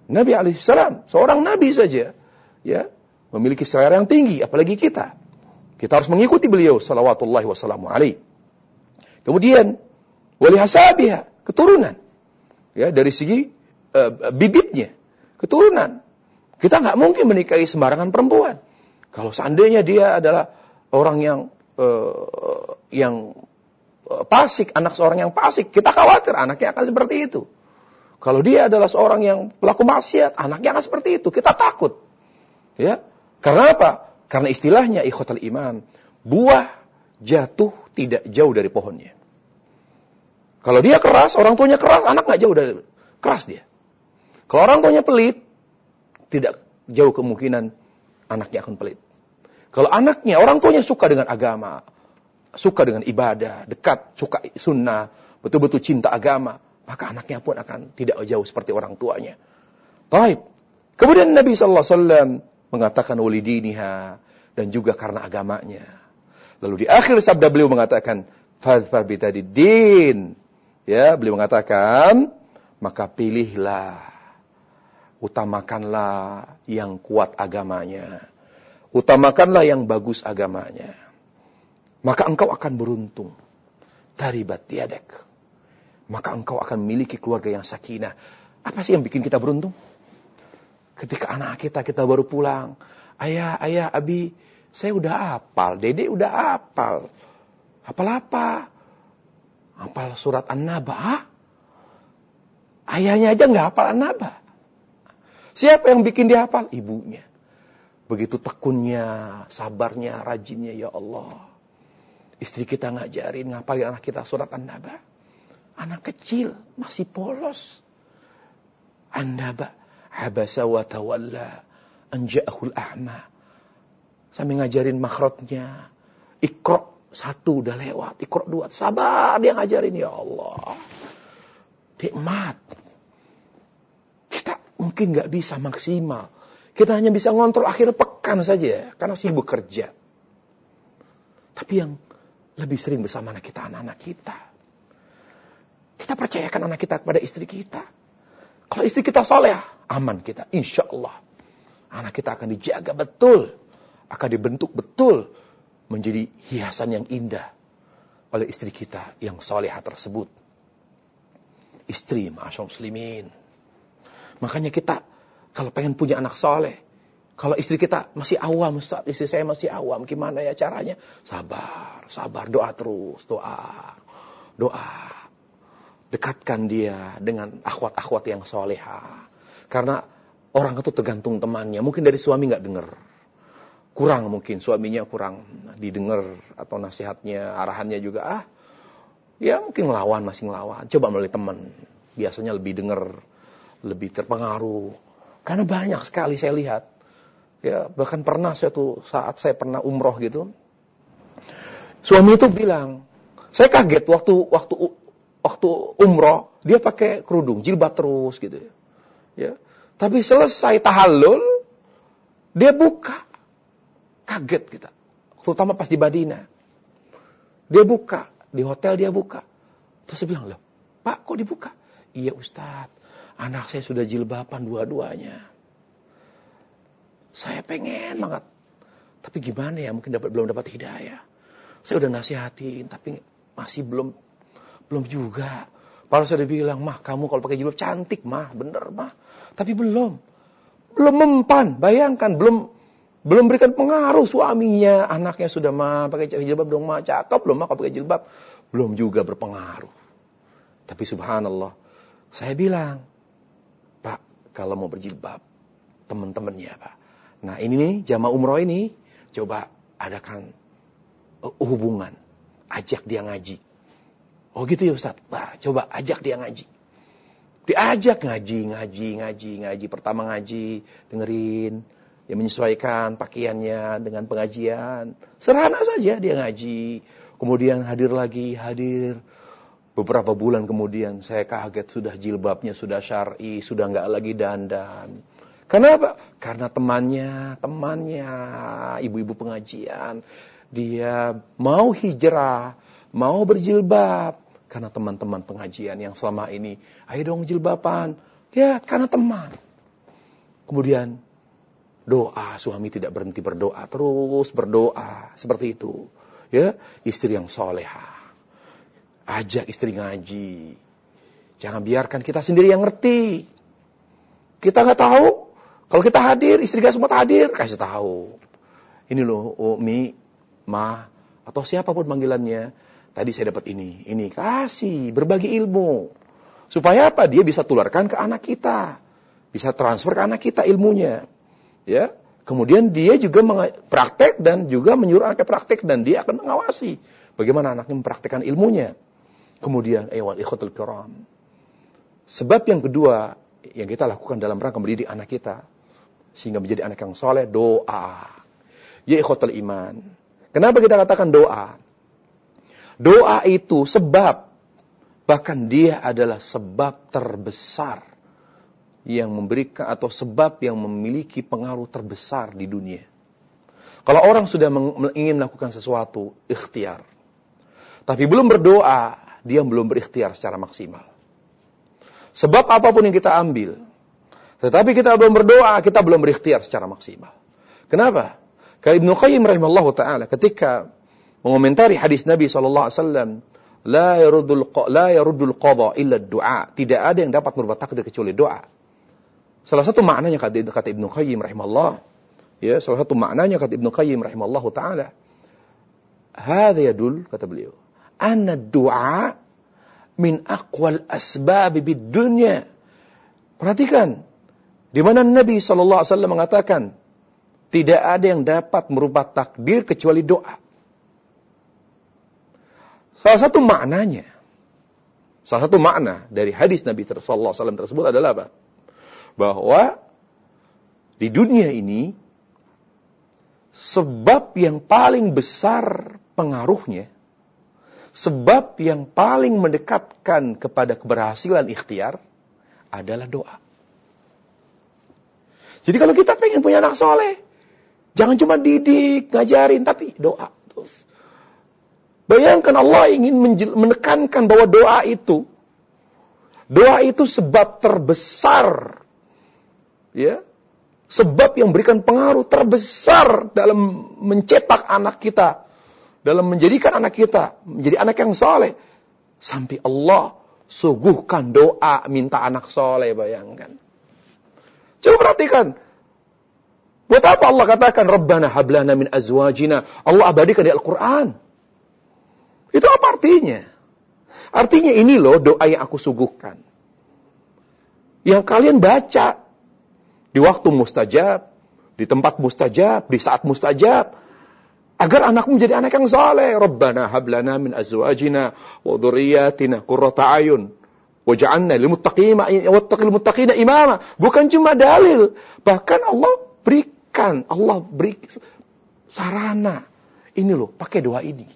Nabi alaihissalam, seorang nabi saja, ya, memiliki selera yang tinggi, apalagi kita. Kita harus mengikuti beliau salawatullahi wassalamu alaihi. Kemudian wali hasabiha, keturunan. Ya, dari segi uh, bibitnya, keturunan. Kita nggak mungkin menikahi sembarangan perempuan. Kalau seandainya dia adalah orang yang uh, yang uh, fasik, anak seorang yang fasik, kita khawatir anaknya akan seperti itu. Kalau dia adalah seorang yang pelaku maksiat, anaknya akan seperti itu. Kita takut. Ya. Karena apa? Karena istilahnya ikhwatal iman, buah jatuh tidak jauh dari pohonnya. Kalau dia keras, orang tuanya keras, anak nggak jauh dari keras dia. Kalau orang tuanya pelit, tidak jauh kemungkinan anaknya akan pelit. Kalau anaknya, orang tuanya suka dengan agama, suka dengan ibadah, dekat, suka sunnah, betul-betul cinta agama, maka anaknya pun akan tidak jauh seperti orang tuanya. Baik. Kemudian Nabi sallallahu alaihi wasallam mengatakan walidiniha, dan juga karena agamanya. Lalu di akhir sabda beliau mengatakan fadfar bitadiddin. Ya, beliau mengatakan maka pilihlah, utamakanlah yang kuat agamanya. Utamakanlah yang bagus agamanya. Maka engkau akan beruntung. Taribat yadak. Maka engkau akan memiliki keluarga yang sakinah. Apa sih yang bikin kita beruntung? Ketika anak kita, kita baru pulang. Ayah, ayah, abi, saya udah hafal. Dede udah hafal. Hafal apa? Hafal surat An-Naba. Hah? Ayahnya aja nggak hafal An-Naba. Siapa yang bikin dia hafal? Ibunya. Begitu tekunnya, sabarnya, rajinnya, ya Allah. Istri kita ngajarin, ngapalin anak kita surat An-Naba. Anak kecil, masih polos. An-Naba. Habasa wa tawalla anja'ahul a'ma. Sambil ngajarin makhrajnya. Iqra satu udah lewat, Iqra dua. Sabar dia ngajarin, ya Allah. Nikmat. Kita mungkin nggak bisa maksimal. Kita hanya bisa ngontrol akhir pekan saja karena sibuk kerja. Tapi yang lebih sering bersama anak kita, anak-anak kita. Kita percayakan anak kita kepada istri kita. Kalau istri kita soleh, aman kita, insya Allah. Anak kita akan dijaga betul, akan dibentuk betul, menjadi hiasan yang indah oleh istri kita yang solehah tersebut. Istri, ma'asyar muslimin. Makanya kita, kalau pengen punya anak soleh, kalau istri kita masih awam, Ustaz, istri saya masih awam, gimana ya caranya? Sabar, sabar, doa terus, doa, doa. Dekatkan dia dengan akhwat-akhwat yang soleha. Karena orang itu tergantung temannya. Mungkin dari suami nggak dengar. Kurang mungkin, suaminya kurang didengar. Atau nasihatnya, arahannya juga. Ah, ya mungkin ngelawan, masih ngelawan. Coba melalui teman. Biasanya lebih dengar, lebih terpengaruh. Karena banyak sekali saya lihat. Ya, bahkan pernah suatu saat saya pernah umroh gitu. Suami itu bilang, saya kaget waktu waktu waktu umroh, dia pakai kerudung, jilbab terus gitu ya. Ya. Tapi selesai tahallul, dia buka. Kaget kita. Terutama pas di Madinah. Dia buka, di hotel dia buka. Terus saya bilang, "Loh, Pak, kok dibuka?" "Iya, Ustaz. Anak saya sudah jilbaban dua-duanya. Saya pengen banget. Tapi gimana ya, mungkin dapat belum dapat hidayah. Saya udah nasihatin, tapi masih belum Belum juga. Padahal saya bilang, mah kamu kalau pakai jilbab cantik, mah bener mah. Tapi belum. Belum mempan. Bayangkan, belum belum berikan pengaruh suaminya. Anaknya sudah mah pakai jilbab dong mah. Cakep belum mah kalau pakai jilbab. Belum juga berpengaruh. Tapi subhanallah. Saya bilang, Pak, kalau mau berjilbab, teman-temannya Pak. Nah ini nih, jamaah umroh ini, coba adakan hubungan. Ajak dia ngaji. Oh gitu ya Ustaz. Nah, coba ajak dia ngaji. Diajak ngaji, ngaji, ngaji, ngaji. Pertama ngaji, dengerin. Dia menyesuaikan pakaiannya dengan pengajian. Sederhana saja dia ngaji. Kemudian hadir lagi, hadir. Beberapa bulan kemudian saya kaget sudah jilbabnya, sudah syar'i, sudah nggak lagi dandan. Kenapa? Karena temannya, temannya, ibu-ibu pengajian. Dia mau hijrah, mau berjilbab. Karena teman-teman pengajian yang selama ini, ayo dong jilbaban. Ya, karena teman. Kemudian doa, suami tidak berhenti berdoa, terus berdoa seperti itu. Ya, istri yang solehah. Ajak istri ngaji. Jangan biarkan kita sendiri yang ngerti. Kita nggak tahu. Kalau kita hadir, istri gak sempat hadir, kasih tahu. Ini loh, Umi, Ma, atau siapapun panggilannya. Tadi saya dapat ini, ini kasih, berbagi ilmu. Supaya apa? Dia bisa tularkan ke anak kita. Bisa transfer ke anak kita ilmunya. Ya, kemudian dia juga praktek dan juga menyuruh anaknya praktek dan dia akan mengawasi bagaimana anaknya mempraktekkan ilmunya. Kemudian, ayyuhal ikhwatul kiram. Sebab yang kedua yang kita lakukan dalam rangka mendidik anak kita sehingga menjadi anak yang soleh, doa. Ya ikhwatul iman. Kenapa kita katakan doa? Doa itu sebab, bahkan dia adalah sebab terbesar yang memberikan atau sebab yang memiliki pengaruh terbesar di dunia. Kalau orang sudah ingin melakukan sesuatu, ikhtiar. Tapi belum berdoa, dia belum berikhtiar secara maksimal. Sebab apapun yang kita ambil, tetapi kita belum berdoa, kita belum berikhtiar secara maksimal. Kenapa? Karena Ibnu Qayyim rahimahullahu ta'ala ketika mengomentari hadis Nabi shallallahu alaihi wasallam, la yaruddul la yaruddul qada illa du'a. Tidak ada yang dapat merubah takdir kecuali doa. Salah satu maknanya kata, kata Ibnu Qayyim rahimahullah, ya, salah satu maknanya kata Ibnu Qayyim rahimahullahu taala, hadza yadul, kata beliau, anna du'a min aqwal asbab bid dunya. Perhatikan di mana Nabi sallallahu alaihi wasallam mengatakan tidak ada yang dapat merubah takdir kecuali doa. Salah satu maknanya, salah satu makna dari hadis Nabi sallallahu alaihi wasallam tersebut adalah apa? Bahwa di dunia ini sebab yang paling besar pengaruhnya, sebab yang paling mendekatkan kepada keberhasilan ikhtiar adalah doa. Jadi kalau kita pengen punya anak soleh, jangan cuma didik, ngajarin, tapi doa. Bayangkan Allah ingin menekankan bahwa doa itu, doa itu sebab terbesar, ya, sebab yang memberikan pengaruh terbesar dalam mencetak anak kita, dalam menjadikan anak kita menjadi anak yang soleh. Sampai Allah suguhkan doa minta anak soleh, bayangkan. Coba perhatikan. Buat apa Allah katakan Rabbana hablana min azwajina? Allah abadikan di Al-Quran. Itu apa artinya? Artinya ini loh doa yang aku suguhkan. Yang kalian baca di waktu mustajab, di tempat mustajab, di saat mustajab, agar anakmu menjadi anak yang saleh. Rabbana hablana min azwajina wa dhurriyyatina qurrata ayun waj'alna lil muttaqina wattaqil muttaqina imama. Bukan cuma dalil, bahkan Allah berikan, Allah beri sarana. Ini loh, pakai doa ini.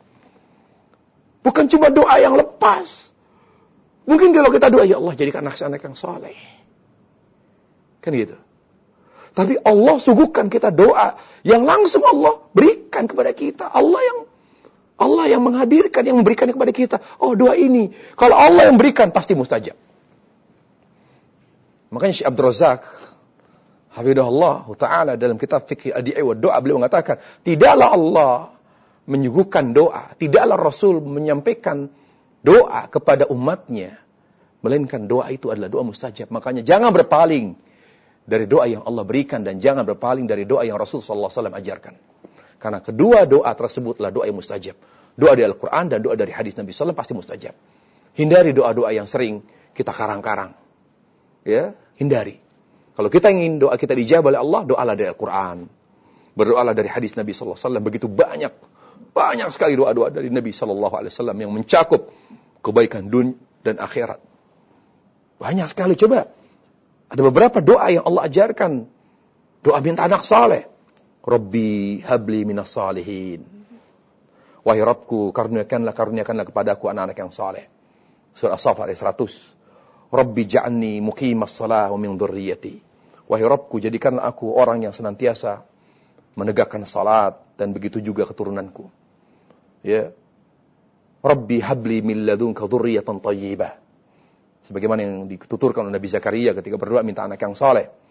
Bukan cuma doa yang lepas. Mungkin kalau kita doa, ya Allah jadikan anak-anak yang saleh. Kan gitu. Tapi Allah suguhkan kita doa yang langsung Allah berikan kepada kita. Allah yang Allah yang menghadirkan, yang memberikan kepada kita. Oh, doa ini. Kalau Allah yang berikan, pasti mustajab. Makanya Syekh Abdul Razak hafizahullah ta'ala dalam kitab Fiqh Adi'i wa Doa, beliau mengatakan, tidaklah Allah menyuguhkan doa, tidaklah Rasul menyampaikan doa kepada umatnya, melainkan doa itu adalah doa mustajab. Makanya jangan berpaling dari doa yang Allah berikan dan jangan berpaling dari doa yang Rasul sallallahu alaihi wasallam ajarkan. Karena kedua doa tersebutlah doa yang mustajab. Doa dari Al-Quran dan doa dari hadis Nabi sallallahu alaihi wasallam pasti mustajab. Hindari doa-doa yang sering kita karang-karang. Ya, hindari. Kalau kita ingin doa kita dijawab oleh Allah, doalah dari Al-Quran. Berdoalah dari hadis Nabi sallallahu alaihi wasallam. Begitu banyak, banyak sekali doa-doa dari Nabi sallallahu alaihi wasallam yang mencakup kebaikan dunia dan akhirat. Banyak sekali, coba. Ada beberapa doa yang Allah ajarkan. Doa minta anak saleh. Rabbi habli minas salihin. Wahai Rabbku, karuniakanlah, karuniakanlah kepadaku anak-anak yang saleh. Surah As-Saff ayat seratus. Rabbi ja'alni muqimas salah wa min dzurriyyati. Wahai Rabbku, jadikanlah aku orang yang senantiasa menegakkan salat dan begitu juga keturunanku. Ya. Rabbi habli min ladunka dzurriyyatan thayyibah. Sebagaimana yang dituturkan oleh Nabi Zakaria ketika berdoa minta anak yang saleh.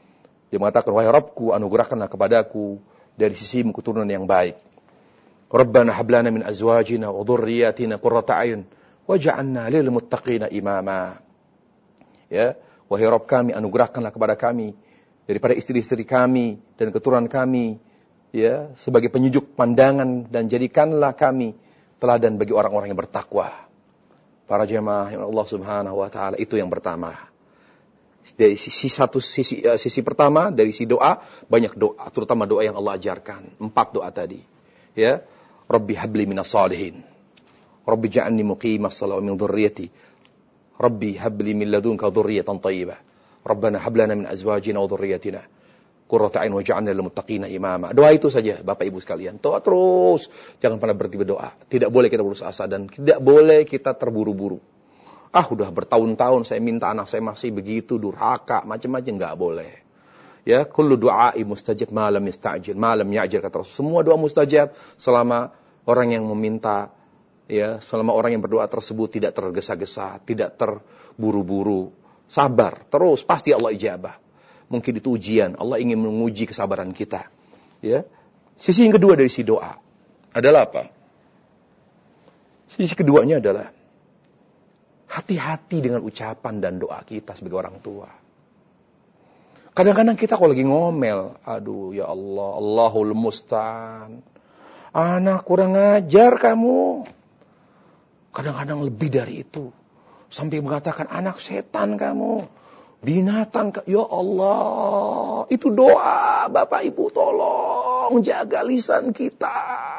Dia mengatakan, wahai Rabbku, anugerahkanlah kepadaku dari sisimu keturunan yang baik. Rabbana hablana min azwajina wa dhurriyyatina qurrata a'yun waj'alna lil muttaqina imama. Ya, wahai Rabb kami, anugerahkanlah kepada kami daripada istri-istri kami dan keturunan kami, ya, sebagai penyejuk pandangan, dan jadikanlah kami teladan bagi orang-orang yang bertakwa. Para jemaah yang Allah Subhanahu wa taala, itu yang pertama. Dari sisi satu sisi uh, sisi pertama dari si doa, banyak doa, terutama doa yang Allah ajarkan. Empat doa tadi. Ya, Rabbi habli minas salihin. Rabbi ja'alni muqimas shalah wa min dhurriyyati. Rabbi habli min ladunka dhurriyyatan thayyibah. Rabbana hab lana min azwajina wa dhurriyyatina qurrata a'yun waj'alna lil muttaqina imama. Doa itu saja Bapak Ibu sekalian. Doa terus, jangan pernah berhenti berdoa. Tidak boleh kita putus asa dan tidak boleh kita terburu-buru. Ah, udah bertahun-tahun saya minta anak saya masih begitu, durhaka, macam-macam, enggak boleh. Ya, kullu du'a'i mustajab ma lam yasta'jil, ma lam ya'jil, kata Rasul. Semua doa mustajab selama orang yang meminta, ya, selama orang yang berdoa tersebut tidak tergesa-gesa, tidak terburu-buru. Sabar, terus pasti Allah ijabah. Mungkin itu ujian, Allah ingin menguji kesabaran kita. Ya. Sisi yang kedua dari si doa adalah apa? Sisi keduanya adalah hati-hati dengan ucapan dan doa kita sebagai orang tua. Kadang-kadang kita kalau lagi ngomel, aduh ya Allah, Allahul Musta'an. Anak kurang ajar kamu. Kadang-kadang lebih dari itu. Sampai mengatakan anak setan kamu. Binatang, ya Allah. Itu doa, Bapak Ibu, tolong jaga lisan kita.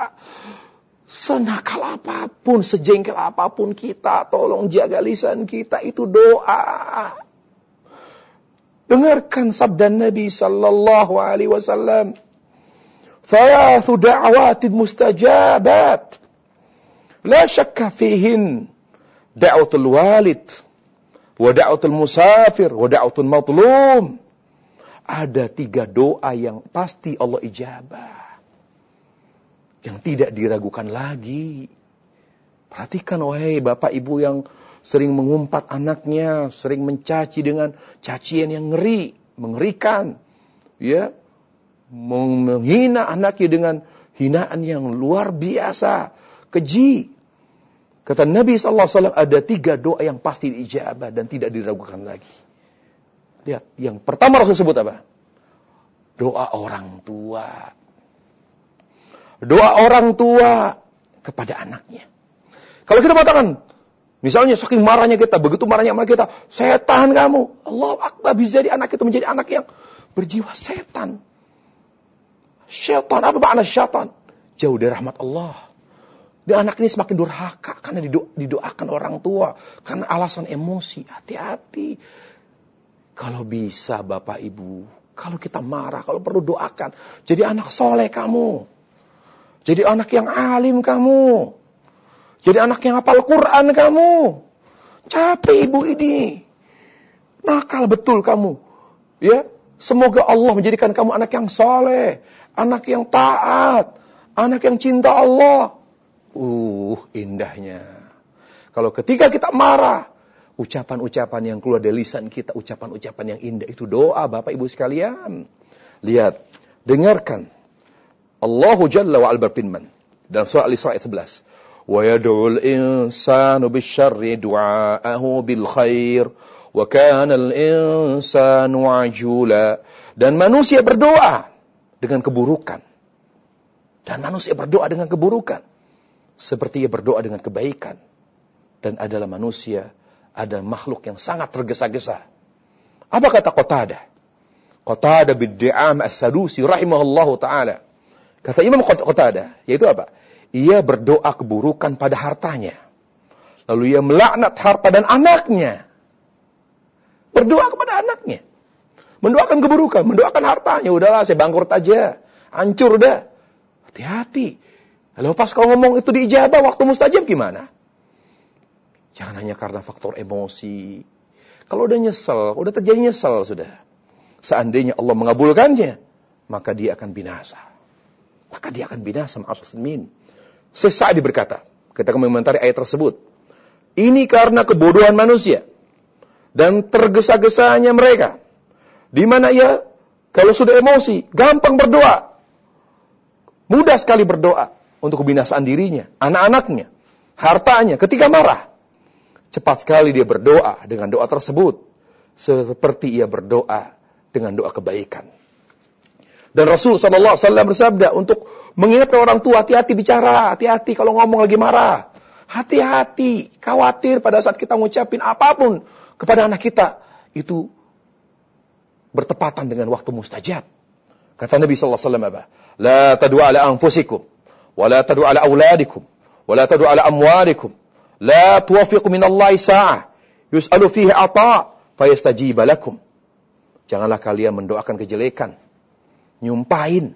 Senakal apapun, sejengkel apapun kita, tolong jaga lisan kita, itu doa. Dengarkan sabda Nabi sallallahu alaihi wasallam. Thalathu da'awatin mustajabat. La syakka fihin. Da'watul walid. Wa da'watul musafir. Wa da'watul matlum. Ada tiga doa yang pasti Allah ijabah. Yang tidak diragukan lagi. Perhatikan, wahai Bapak Ibu yang sering mengumpat anaknya, sering mencaci dengan cacian yang ngeri, mengerikan, ya, menghina anaknya dengan hinaan yang luar biasa, keji. Kata Nabi sallallahu alaihi wasallam, ada tiga doa yang pasti diijabah dan tidak diragukan lagi. Lihat, yang pertama Rasul sebut apa? Doa orang tua. Doa orang tua kepada anaknya. Kalau kita mengatakan, misalnya saking marahnya kita, begitu marahnya sama kita, setan kamu. Allahu Akbar, bisa jadi anak itu menjadi anak yang berjiwa setan. Syaitan, apa makna syaitan? Jauh dari rahmat Allah. Dan anak ini semakin durhaka karena dido- didoakan orang tua. Karena alasan emosi. Hati-hati. Kalau bisa Bapak Ibu, kalau kita marah, kalau perlu doakan. Jadi anak soleh kamu. Jadi anak yang alim kamu. Jadi anak yang hafal Quran kamu. Capek ibu ini. Nakal betul kamu. Ya, semoga Allah menjadikan kamu anak yang soleh. Anak yang taat. Anak yang cinta Allah. Uh, indahnya. Kalau ketika kita marah, ucapan-ucapan yang keluar dari lisan kita, ucapan-ucapan yang indah, itu doa Bapak Ibu sekalian. Lihat, dengarkan. Allahu Jalla wa'ala berfirman dalam surah Al-Isra ayat sebelas. Wa yad'ul insanu bisyarri du'aahu bil khair wa kana al-insanu ajula. Dan manusia berdoa dengan keburukan. Dan manusia berdoa dengan keburukan seperti ia berdoa dengan kebaikan. Dan adalah manusia, ada makhluk yang sangat tergesa-gesa. Apa kata Qatadah? Qatadah bin Di'am As-Sadusi rahimahullahu ta'ala. Kata Imam Qatadah, yaitu apa? Ia berdoa keburukan pada hartanya. Lalu ia melaknat harta dan anaknya. Berdoa kepada anaknya. Mendoakan keburukan, mendoakan hartanya. Udahlah, saya bangkrut aja. Hancur dah. Hati-hati. Lalu pas kau ngomong itu diijabah, waktu mustajab gimana? Jangan hanya karena faktor emosi. Kalau udah nyesel, udah terjadi nyesel sudah. Seandainya Allah mengabulkannya, maka dia akan binasa. Maka dia akan binasa ma'asal muslimin. Syekh Sa'di berkata, ketika mengomentari ayat tersebut, ini karena kebodohan manusia dan tergesa-gesanya mereka, di mana ia Kalau sudah emosi, gampang berdoa. Mudah sekali berdoa untuk kebinasaan dirinya, anak-anaknya, hartanya. Ketika marah, cepat sekali dia berdoa dengan doa tersebut. Seperti ia berdoa dengan doa kebaikan. Dan Rasul shallallahu alaihi wasallam bersabda untuk mengingatkan orang tua, hati-hati bicara, hati-hati kalau ngomong lagi marah. Hati-hati, khawatir pada saat kita ngucapin apapun kepada anak kita, itu bertepatan dengan waktu mustajab. Kata Nabi sallallahu alaihi wasallam apa? La tad'u ala anfusikum, wa la tad'u ala auladikum, wa la tad'u ala amwalikum. La tuwafiqu minallahi sa'ah, yus'alu fihi ata' fayastajiba lakum. Janganlah kalian mendoakan kejelekan, nyumpahin,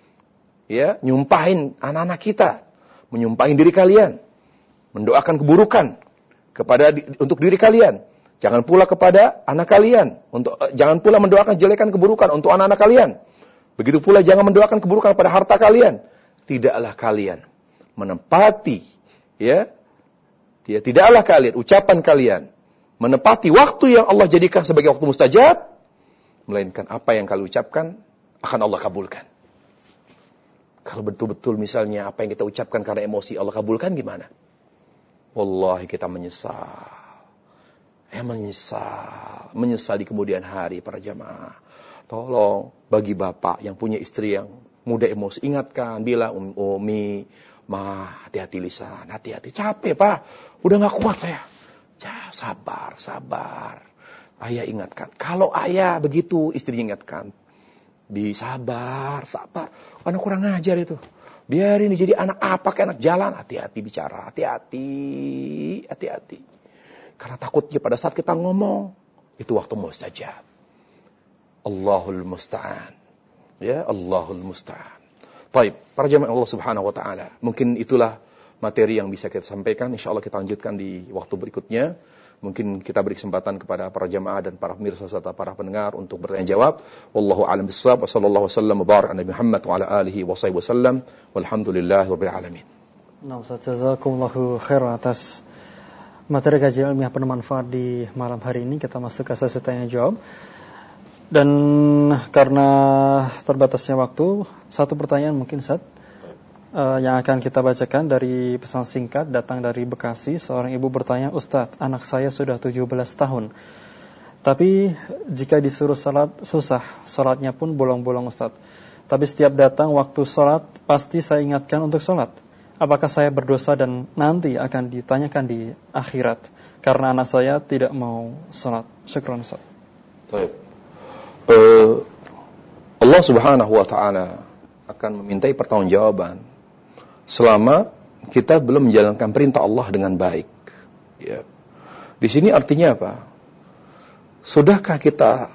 ya, nyumpahin anak-anak kita, menyumpahin diri kalian, mendoakan keburukan kepada untuk diri kalian. Jangan pula kepada anak kalian, untuk jangan pula mendoakan kejelekan keburukan untuk anak-anak kalian. Begitu pula jangan mendoakan keburukan pada harta kalian. Tidaklah kalian menempati, ya, ya tidaklah kalian, ucapan kalian menempati waktu yang Allah jadikan sebagai waktu mustajab, melainkan apa yang kalian ucapkan akan Allah kabulkan. Kalau betul-betul misalnya apa yang kita ucapkan karena emosi Allah kabulkan gimana? Wallahi kita menyesal. Ya menyesal. Menyesal di kemudian hari para jamaah. Tolong bagi bapak yang punya istri yang mudah emosi, ingatkan, bilang Umi, mah hati-hati lisan, hati-hati. Capek pak, udah gak kuat saya. Ya, sabar, sabar. Ayah ingatkan. Kalau ayah begitu, istrinya ingatkan. Bi sabar, sabar. Anak kurang ngajar itu. Biarin dia jadi anak apa kayak anak jalan. Hati-hati bicara, hati-hati, hati-hati. Karena takutnya pada saat kita ngomong, itu waktu mustajab. Allahul musta'an. Ya, Allahul musta'an. Baik, para jamaah Allah Subhanahu wa taala. Mungkin itulah materi yang bisa kita sampaikan. Insyaallah kita lanjutkan di waktu berikutnya. Mungkin kita beri kesempatan kepada para jamaah dan para pemirsa serta para pendengar untuk bertanya jawab. Wallahu a'lam bissawab. Wa sallallahu wasallam wa baraka ala Nabi Muhammad wa ala alihi wa sahbihi wasallam. Walhamdulillahirabbil alamin. Nah, Ustaz, jazakumullahu khairan atas materi kajian ilmiah bermanfaat di malam hari ini. Kita masuk ke sesi tanya jawab. Dan karena terbatasnya waktu, satu pertanyaan mungkin Ustaz uh, yang akan kita bacakan dari pesan singkat datang dari Bekasi. Seorang ibu bertanya, Ustaz, anak saya sudah tujuh belas tahun. Tapi jika disuruh salat susah, salatnya pun bolong-bolong Ustaz. Tapi setiap datang waktu salat pasti saya ingatkan untuk salat. Apakah saya berdosa dan nanti akan ditanyakan di akhirat karena anak saya tidak mau salat? Syukran Ustaz. Baik. Uh, Allah Subhanahu wa taala akan memintai pertanggungjawaban selama kita belum menjalankan perintah Allah dengan baik. Ya. Di sini artinya apa? Sudahkah kita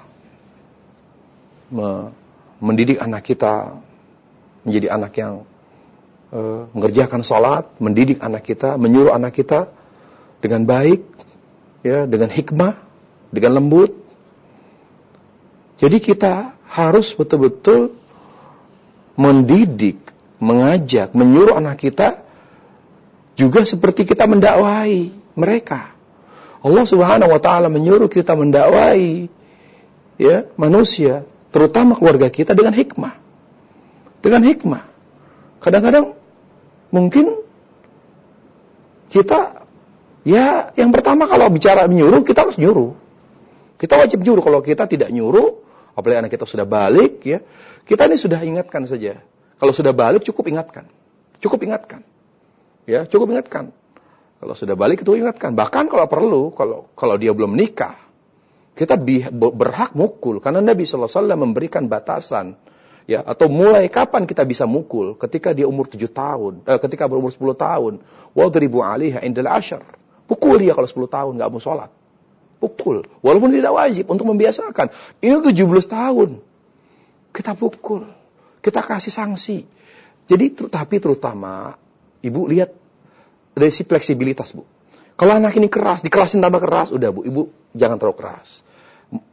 me- mendidik anak kita menjadi anak yang uh, mengerjakan salat, mendidik anak kita, menyuruh anak kita dengan baik, ya, dengan hikmah, dengan lembut? Jadi kita harus betul-betul mendidik, mengajak, menyuruh anak kita juga seperti kita mendakwai mereka. Allah Subhanahu wa taala menyuruh kita mendakwai, ya, manusia, terutama keluarga kita dengan hikmah. Dengan hikmah. Kadang-kadang mungkin kita, ya, yang pertama kalau bicara menyuruh, kita harus nyuruh. Kita wajib nyuruh. Kalau kita tidak nyuruh, apalagi anak kita sudah balik, ya, kita ini sudah ingatkan saja. Kalau sudah balik cukup ingatkan, cukup ingatkan, ya, cukup ingatkan. Kalau sudah balik itu ingatkan. Bahkan kalau perlu, kalau kalau dia belum menikah, kita berhak mukul. Karena Nabi Sallallahu Alaihi Wasallam memberikan batasan, ya, atau mulai kapan kita bisa mukul? Ketika dia umur tujuh tahun, eh, ketika berumur sepuluh tahun. Wadribu alaiha indal ashar. Pukul dia kalau sepuluh tahun nggak mau sholat. Pukul, walaupun tidak wajib, untuk membiasakan. Ini tujuh belas tahun. Kita pukul, kita kasih sanksi. Jadi, ter- tapi terutama, ibu lihat dari si fleksibilitas, Bu. Kalau anak ini keras, dikerasin tambah keras, udah Bu, ibu jangan terlalu keras.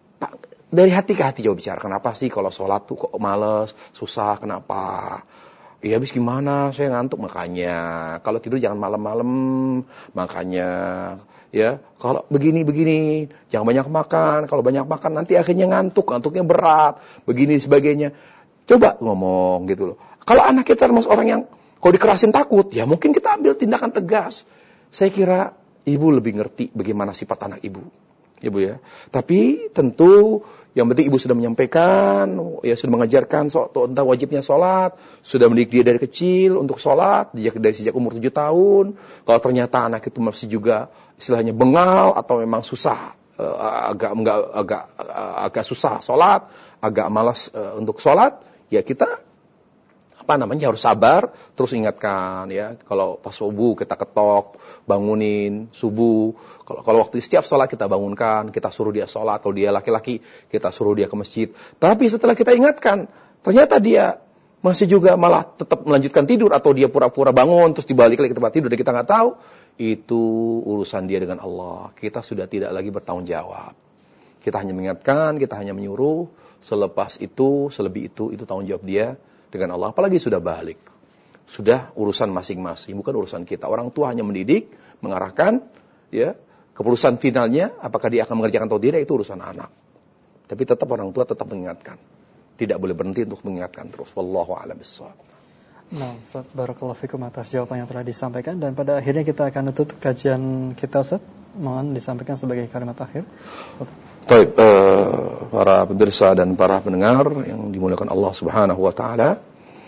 Dari hati ke hati coba bicara, kenapa sih kalau sholat tuh kok males, susah, kenapa? Iya, habis gimana? Saya ngantuk. Makanya kalau tidur jangan malam-malam. Makanya ya, kalau begini-begini jangan banyak makan. Kalau banyak makan nanti akhirnya ngantuk, ngantuknya berat, begini sebagainya. Coba ngomong gitu loh. Kalau anak kita termasuk orang yang kalau dikerasin takut, ya mungkin kita ambil tindakan tegas. Saya kira ibu lebih ngerti bagaimana sifat anak ibu. Ibu ya. Tapi tentu yang penting ibu sudah menyampaikan, ya sudah mengajarkan so, tentang wajibnya sholat, sudah mendidik dia dari kecil untuk sholat, dari sejak umur tujuh tahun. Kalau ternyata anak itu masih juga istilahnya bengal atau memang susah, uh, agak enggak, agak uh, agak susah sholat, agak malas uh, untuk sholat, ya kita apa namanya harus sabar, terus ingatkan ya. Kalau pas subuh kita ketok, bangunin subuh. Kalau kalau waktu setiap sholat kita bangunkan, kita suruh dia sholat. Kalau dia laki-laki, kita suruh dia ke masjid. Tapi setelah kita ingatkan, ternyata dia masih juga malah tetap melanjutkan tidur atau dia pura-pura bangun terus dibalik lagi ke tempat tidur dan kita nggak tahu. Itu urusan dia dengan Allah. Kita sudah tidak lagi bertanggung jawab. Kita hanya mengingatkan, kita hanya menyuruh. Selepas itu, selebih itu, itu tanggung jawab dia dengan Allah. Apalagi sudah balik. Sudah urusan masing-masing, bukan urusan kita. Orang tua hanya mendidik, mengarahkan, ya. Keputusan finalnya, apakah dia akan mengerjakan atau tidak, itu urusan anak. Tapi tetap orang tua tetap mengingatkan. Tidak boleh berhenti untuk mengingatkan terus. Wallahu a'lam bishawab. Nah, Ustaz, barakallahu fikum atas jawaban yang telah disampaikan. Dan pada akhirnya kita akan tutup kajian kita, Ustaz. Mohon disampaikan sebagai kalimat akhir. Baik, uh, para pemirsa dan para pendengar yang dimuliakan Allah Subhanahu wa taala,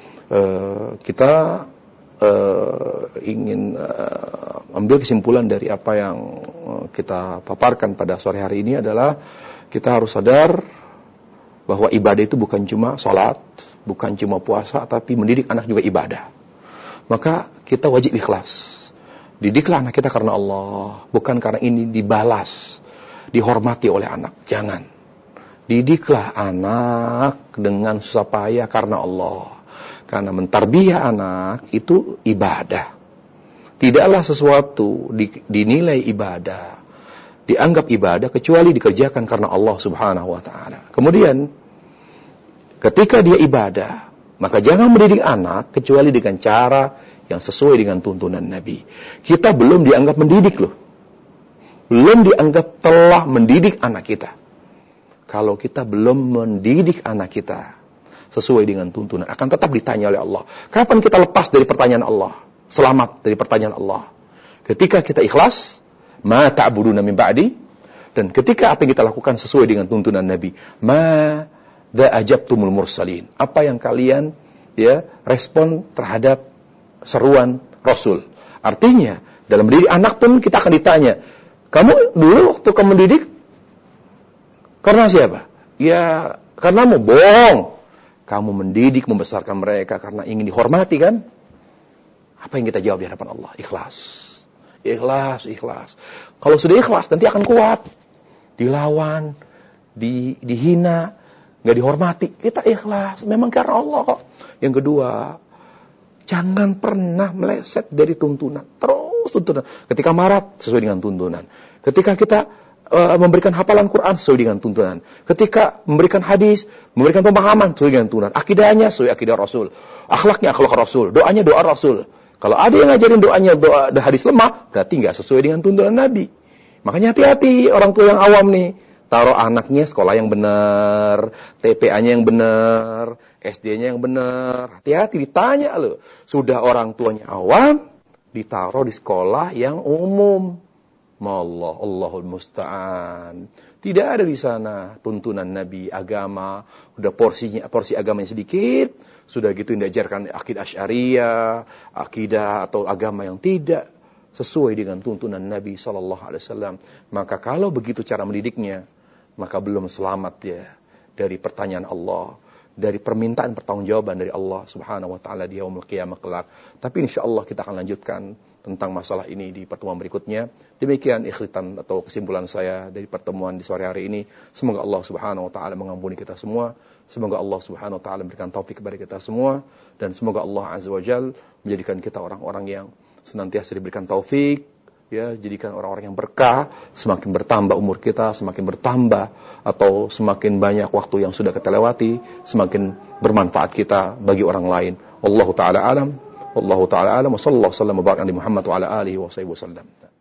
uh, kita uh, ingin uh, ambil kesimpulan dari apa yang uh, kita paparkan pada sore hari ini adalah kita harus sadar bahwa ibadah itu bukan cuma salat, bukan cuma puasa, tapi mendidik anak juga ibadah. Maka kita wajib ikhlas. Didiklah anak kita karena Allah, bukan karena ini dibalas, dihormati oleh anak. Jangan. Didiklah anak dengan susah payah karena Allah. Karena mentarbiyah anak itu ibadah. Tidaklah sesuatu di, dinilai ibadah, dianggap ibadah kecuali dikerjakan karena Allah Subhanahu wa taala. Kemudian ketika dia ibadah, maka jangan mendidik anak kecuali dengan cara yang sesuai dengan tuntunan Nabi. Kita belum dianggap mendidik loh. Belum dianggap telah mendidik anak kita. Kalau kita belum mendidik anak kita sesuai dengan tuntunan, akan tetap ditanya oleh Allah. Kapan kita lepas dari pertanyaan Allah? Selamat dari pertanyaan Allah. Ketika kita ikhlas, ma ta'buduna min ba'di, dan ketika apa yang kita lakukan sesuai dengan tuntunan Nabi, ma dha ajabtumul mursalin. Apa yang kalian ya respon terhadap seruan Rasul. Artinya, dalam mendidik anak pun kita akan ditanya, kamu dulu waktu kamu mendidik karena siapa? Ya, karena mau bohong. Kamu mendidik, membesarkan mereka karena ingin dihormati kan? Apa yang kita jawab di hadapan Allah? Ikhlas. Ikhlas, ikhlas. Kalau sudah ikhlas, nanti akan kuat. Dilawan, di, dihina, nggak dihormati. Kita ikhlas. Memang karena Allah kok. Yang kedua, jangan pernah meleset dari tuntunan. Terus tuntunan. Ketika marah, sesuai dengan tuntunan. Ketika kita uh, memberikan hafalan Quran, sesuai dengan tuntunan. Ketika memberikan hadis, memberikan pemahaman, sesuai dengan tuntunan. Akidahnya, sesuai akidah Rasul. Akhlaknya, akhlak Rasul. Doanya, doa Rasul. Kalau ada yang ngajarin doanya, doa hadis lemah, berarti nggak sesuai dengan tuntunan Nabi. Makanya hati-hati orang tua yang awam nih. Taruh anaknya sekolah yang benar, T P A-nya yang benar, S D-nya yang benar. Hati-hati ditanya loh. Sudah orang tuanya awam, ditaruh di sekolah yang umum. Allah, Allahul Musta'an. Tidak ada di sana tuntunan Nabi, agama, udah porsinya porsi agamanya sedikit, sudah gitu diajarkan akidah Asy'ariyah, akidah atau agama yang tidak sesuai dengan tuntunan Nabi sallallahu alaihi wasallam. Maka kalau begitu cara mendidiknya, maka belum selamat ya dari pertanyaan Allah, dari permintaan pertanggungjawaban dari Allah Subhanahu wa taala di yaumul qiyamah kelak. Tapi insyaallah kita akan lanjutkan tentang masalah ini di pertemuan berikutnya. Demikian ikhtitam atau kesimpulan saya dari pertemuan di sore hari ini. Semoga Allah Subhanahu wa taala mengampuni kita semua. Semoga Allah Subhanahu wa taala memberikan taufik kepada kita semua, dan semoga Allah Azza wa Jalla menjadikan kita orang-orang yang senantiasa diberikan taufik ya, jadikan orang-orang yang berkah, semakin bertambah umur kita, semakin bertambah atau semakin banyak waktu yang sudah kita lewati, semakin bermanfaat kita bagi orang lain. Wallahu taala alam, wallahu taala alam, wa sallallahu alaihi wasallam wa baraka Muhammad wa ala alihi wa sahbihi wasallam.